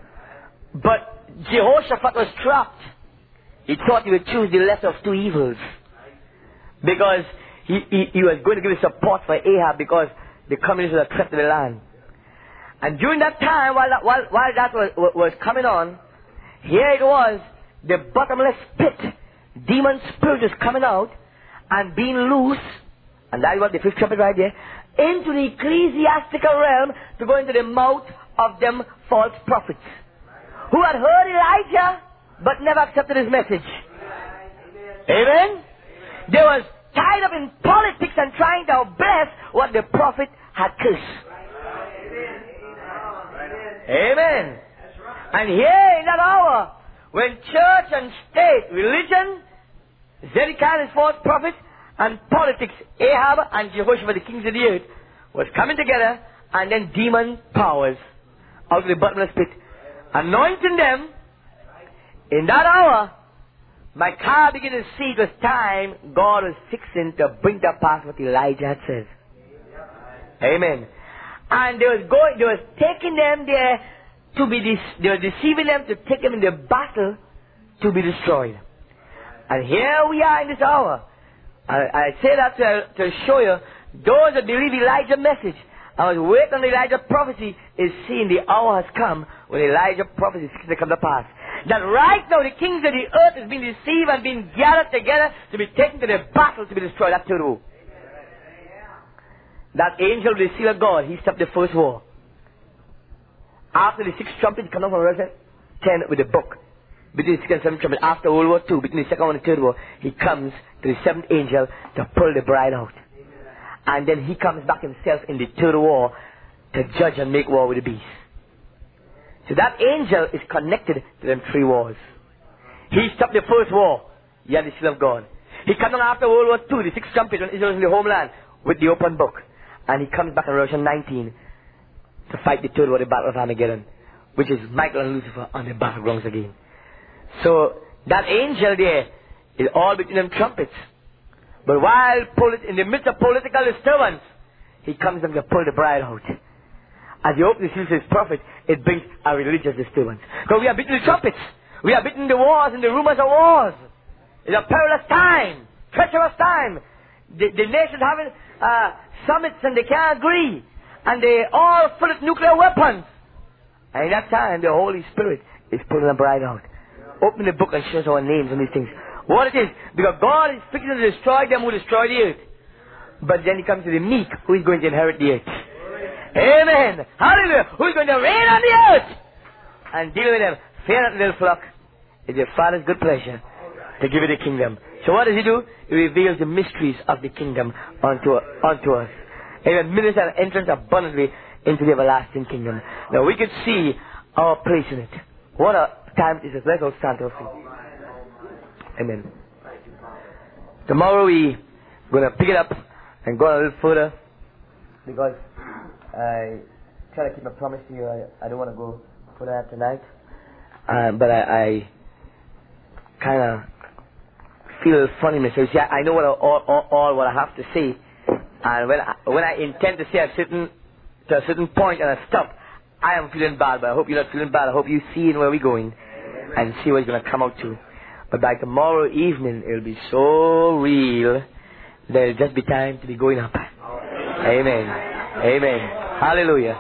But Jehoshaphat was trapped. He thought he would choose the lesser of two evils. Because he was going to give his support for Ahab because the communists were a threat to the land. And during that time, while that was coming on, here it was, the bottomless pit. Demon spirit is coming out and being loose, and that is what the fifth trumpet right there, into the ecclesiastical realm to go into the mouth of them false prophets who had heard Elijah but never accepted his message. Amen? They was tied up in politics and trying to bless what the prophet had cursed. Amen. And here in that hour, when church and state, religion, Zedekiah and his false prophet, and politics, Ahab and Jehoshaphat, the kings of the earth, was coming together, and then demon powers out of the bottomless pit, anointing them. In that hour, Micaiah began to see it was time God was fixing to bring to pass what Elijah had said. Amen. And they was taking them there to be they were deceiving them to take them in the battle to be destroyed. And here we are in this hour. I say that to show you, those that believe Elijah's message, I was waiting on Elijah's prophecy, is seeing the hour has come when Elijah's prophecy is going to come to pass. That right now the kings of the earth is being deceived and being gathered together to be taken to the battle to be destroyed. That's true. That angel with the seal of God, he stopped the first war. After the sixth trumpet, he comes up from Revelation 10 with the book. Between the sixth and seventh trumpet, after World War II, between the second and the third war, he comes to the seventh angel to pull the bride out. And then he comes back himself in the third war to judge and make war with the beast. So that angel is connected to them three wars. He stopped the first war. He had the seal of God. He comes on after World War II, the sixth trumpet, when Israel was in the homeland, with the open book. And he comes back in Revelation 19 to fight the third war, the battle of Armageddon, which is Michael and Lucifer on the battlegrounds again. So that angel there is all between them trumpets. But while in the midst of political disturbance, he comes and to pull the bride out. As he opens the seal to his prophet, it brings a religious disturbance. Because we are between the trumpets. We are between the wars and the rumors of wars. It's a perilous time, treacherous time. The nations having summits and they can't agree. and they all full of nuclear weapons. And in that time, the Holy Spirit is pulling them right out. Open the book and show us our names and these things. What it is, because God is fixing to destroy them who destroy the earth. But then He comes to the meek, who is going to inherit the earth. Amen. Hallelujah. Who is going to reign on the earth and deal with them. Fear not, little flock. It's your Father's good pleasure to give you the kingdom. So what does He do? He reveals the mysteries of the kingdom unto us. Amen. Minister and entrance abundantly into the everlasting kingdom. Now we can see our place in it. What a time it is. Let's all stand to our feet. Amen. Tomorrow we're going to pick it up and go a little further, because I try to keep my promise to you. I don't want to go further tonight. But I kind of feel a little funny myself. See, I know all what I have to say. And when I intend to say to a certain point and I stop, I am feeling bad. But I hope you're not feeling bad. I hope you see where we're going and see what it's going to come out to. But by tomorrow evening, it'll be so real that it'll just be time to be going up. Amen. Amen. Hallelujah.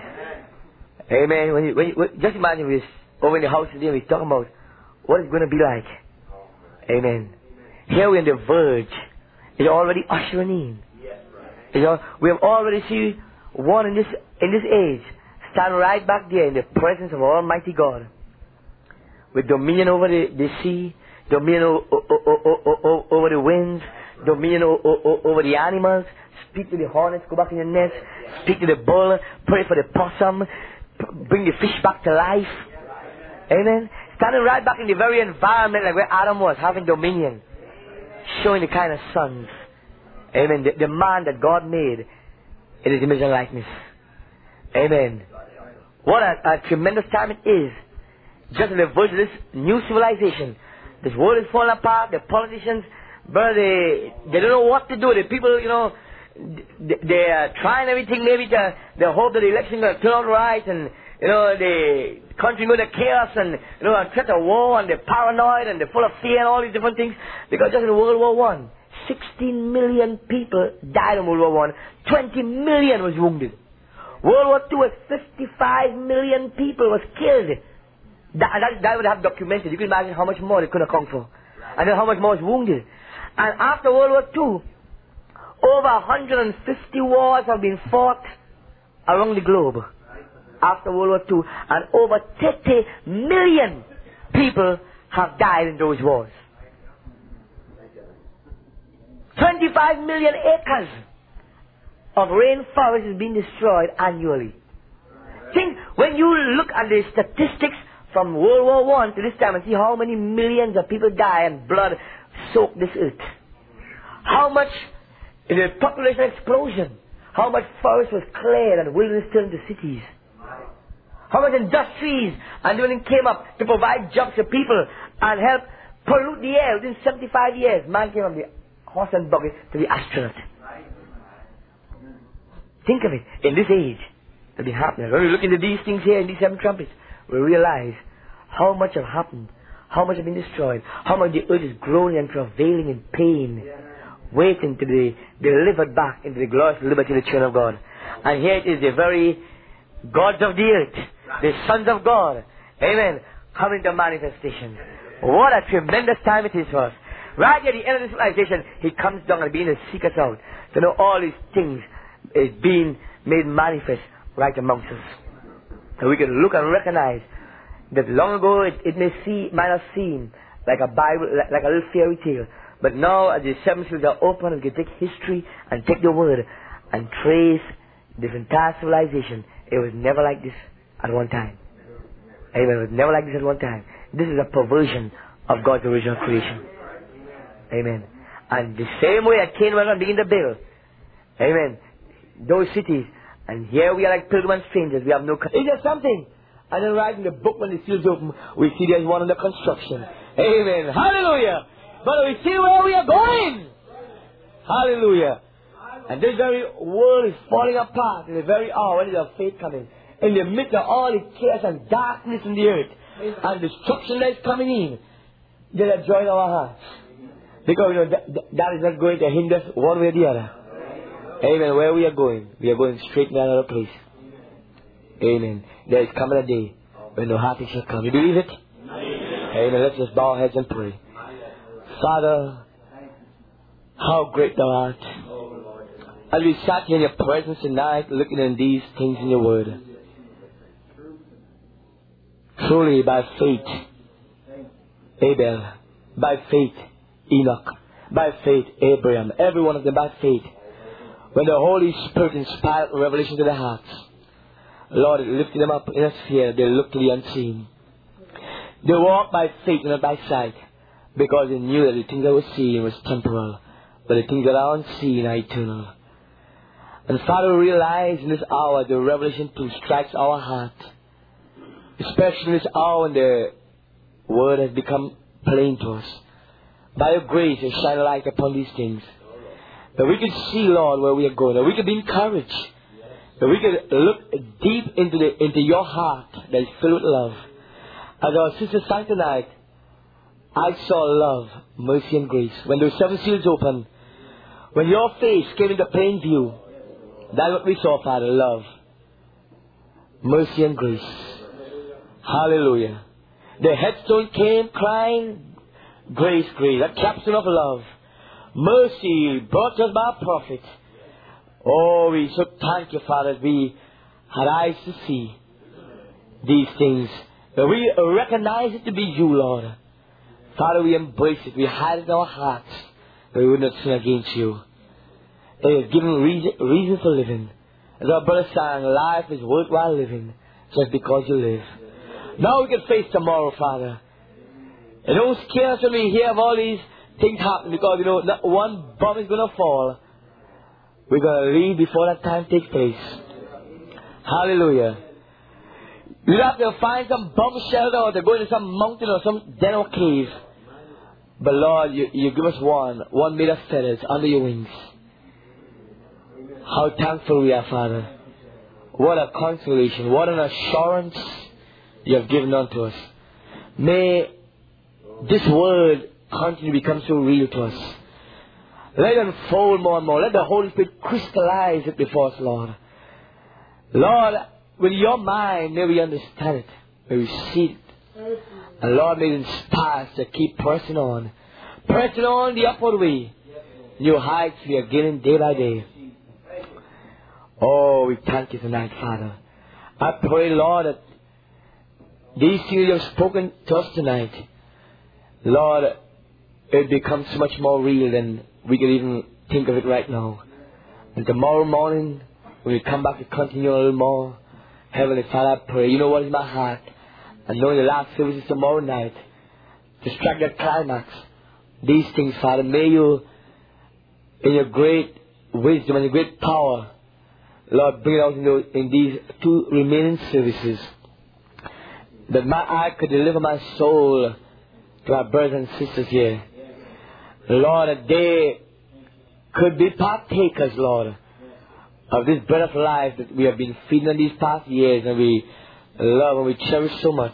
Amen. When you, just imagine we're over in the house today and we're talking about what it's going to be like. Amen. Here we're on the verge. It's already ushering in. You know, we have already seen one in this age stand right back there in the presence of Almighty God, with dominion over the sea, dominion over the winds, dominion over the animals. Speak to the hornets, go back in the nest. Speak to the bull, pray for the possum, bring the fish back to life. Amen. Standing right back in the very environment like where Adam was, having dominion, showing the kind of sons. Amen. The man that God made in His image and likeness. Amen. What a tremendous time it is. Just on the verge of this new civilization. This world is falling apart. The politicians, brother, they don't know what to do. The people, you know, they are trying everything maybe they hope that the election is going to turn out right, and you know, the country going to chaos, and you know, threat of war, and they're paranoid, and they're full of fear and all these different things. Because just in World War I, 16 million people died in World War I. 20 million was wounded. World War II was 55 million people was killed. That would have documented. You can imagine how much more it could have come for. And then how much more was wounded. And after World War II, over 150 wars have been fought around the globe. After World War II. And over 30 million people have died in those wars. 25 million acres of rainforest is being destroyed annually. Think, when you look at the statistics from World War I to this time and see how many millions of people die and blood soak this earth. How much in the population explosion, how much forest was cleared and wilderness turned to cities. How much industries and everything came up to provide jobs to people and help pollute the air. Within 75 years, man came from the horse and buggy to the astronaut. Think of it, in this age, it'll be happening. When we look into these things here in these 7 trumpets, we realize how much have happened, how much have been destroyed, how much the earth is groaning and travailing in pain, waiting to be delivered back into the glorious liberty of the children of God. And here it is, the very gods of the earth, the sons of God, amen, coming to manifestation. What a tremendous time it is for us. Right at the end of this civilization, He comes down and begins to seek us out, to know all these things is being made manifest right amongst us. And we can look and recognize that long ago it might have seemed like a Bible, like a little fairy tale. But now as the 7 seals are open, we can take history and take the word and trace this entire civilization. It was never like this at one time. Amen. It was never like this at one time. This is a perversion of God's original creation. Amen. And the same way that Cain went on beginning to build. Amen. Those cities. And here we are like pilgrim and strangers. We have no... Is there something? And then right in the book when the seals open, we see there's one under construction. Amen. Hallelujah. But we see where we are going. Hallelujah. And this very world is falling apart in the very hour when there's faith coming. In the midst of all the chaos and darkness in the earth and destruction that is coming in, there's a joy in our hearts. Because you know, that is not going to hinder us one way or the other. Amen. Where we are going straight to another place. Amen. There is coming a day when no heartache shall come. You believe it? Amen. Let's just bow our heads and pray. Father, how great thou art. As we sat here in your presence tonight, looking at these things in your word. Truly by faith, Abel, by faith, Enoch, by faith, Abraham, every one of them by faith. When the Holy Spirit inspired revelation to their hearts, Lord, it lifted them up in a sphere. They looked to the unseen. They walked by faith and not by sight, because they knew that the things that were seen was temporal, but the things that are unseen are eternal. And Father, we realize in this hour the revelation too strikes our heart, especially in this hour when the word has become plain to us. By your grace, you shine a light upon these things, that we can see, Lord, where we are going, that we can be encouraged, that we can look deep into your heart that is filled with love. As our sister sang tonight, I saw love, mercy and grace. When those 7 seals opened, when your face came into plain view, that's what we saw, Father, love, mercy and grace. Hallelujah. The headstone came crying, grace, grace, a capstone of love. Mercy brought us by a prophet. Oh, we so thank you, Father, that we had eyes to see these things. That we recognize it to be you, Lord. Father, we embrace it. We hide it in our hearts that we would not sin against you. It has given reason for living. As our brother sang, life is worthwhile living just because you live. Now we can face tomorrow, Father. And don't scare us when we hear of all these things happen, because not one bomb is going to fall. We're going to leave before that time takes place. Hallelujah. You don't have to find some bomb shelter or to go into some mountain or some den or cave. But Lord, you give us one made of feathers under your wings. How thankful we are, Father. What a consolation, what an assurance you have given unto us. May this word continue to become so real to us. Let it unfold more and more. Let the Holy Spirit crystallize it before us, Lord. Lord, with your mind, may we understand it. May we see it. And Lord, may it inspire us to keep pressing on. Pressing on the upward way. New heights we are gaining day by day. Oh, we thank you tonight, Father. I pray, Lord, that these things you have spoken to us tonight, Lord, it becomes so much more real than we can even think of it right now. And tomorrow morning, when we come back to continue a little more, Heavenly Father, I pray, you know what is my heart? And knowing the last service is tomorrow night, to strike that climax, these things, Father, may you, in your great wisdom and your great power, Lord, bring it out in these 2 remaining services, that my eye could deliver my soul to our brothers and sisters here. Lord, that they could be partakers, Lord, of this bread of life that we have been feeding on these past years, and we love and we cherish so much.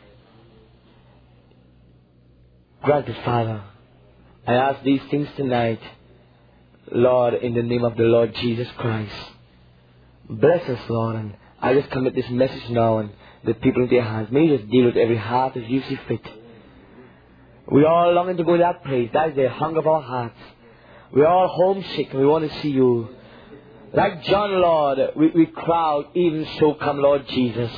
Grant it, Father. I ask these things tonight, Lord, in the name of the Lord Jesus Christ. Bless us, Lord, and I just commit this message now and the people in their hands. May you just deal with every heart as you see fit. We all longing to go to that place. That is the hunger of our hearts. We are all homesick and we want to see you. Like John, Lord, we crowd, even so come, Lord Jesus.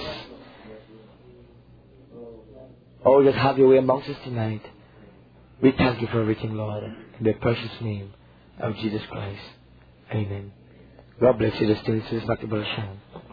Oh, just have your way amongst us tonight. We thank you for everything, Lord, in the precious name of Jesus Christ. Amen. God bless you. This is Dr. Brother Sean.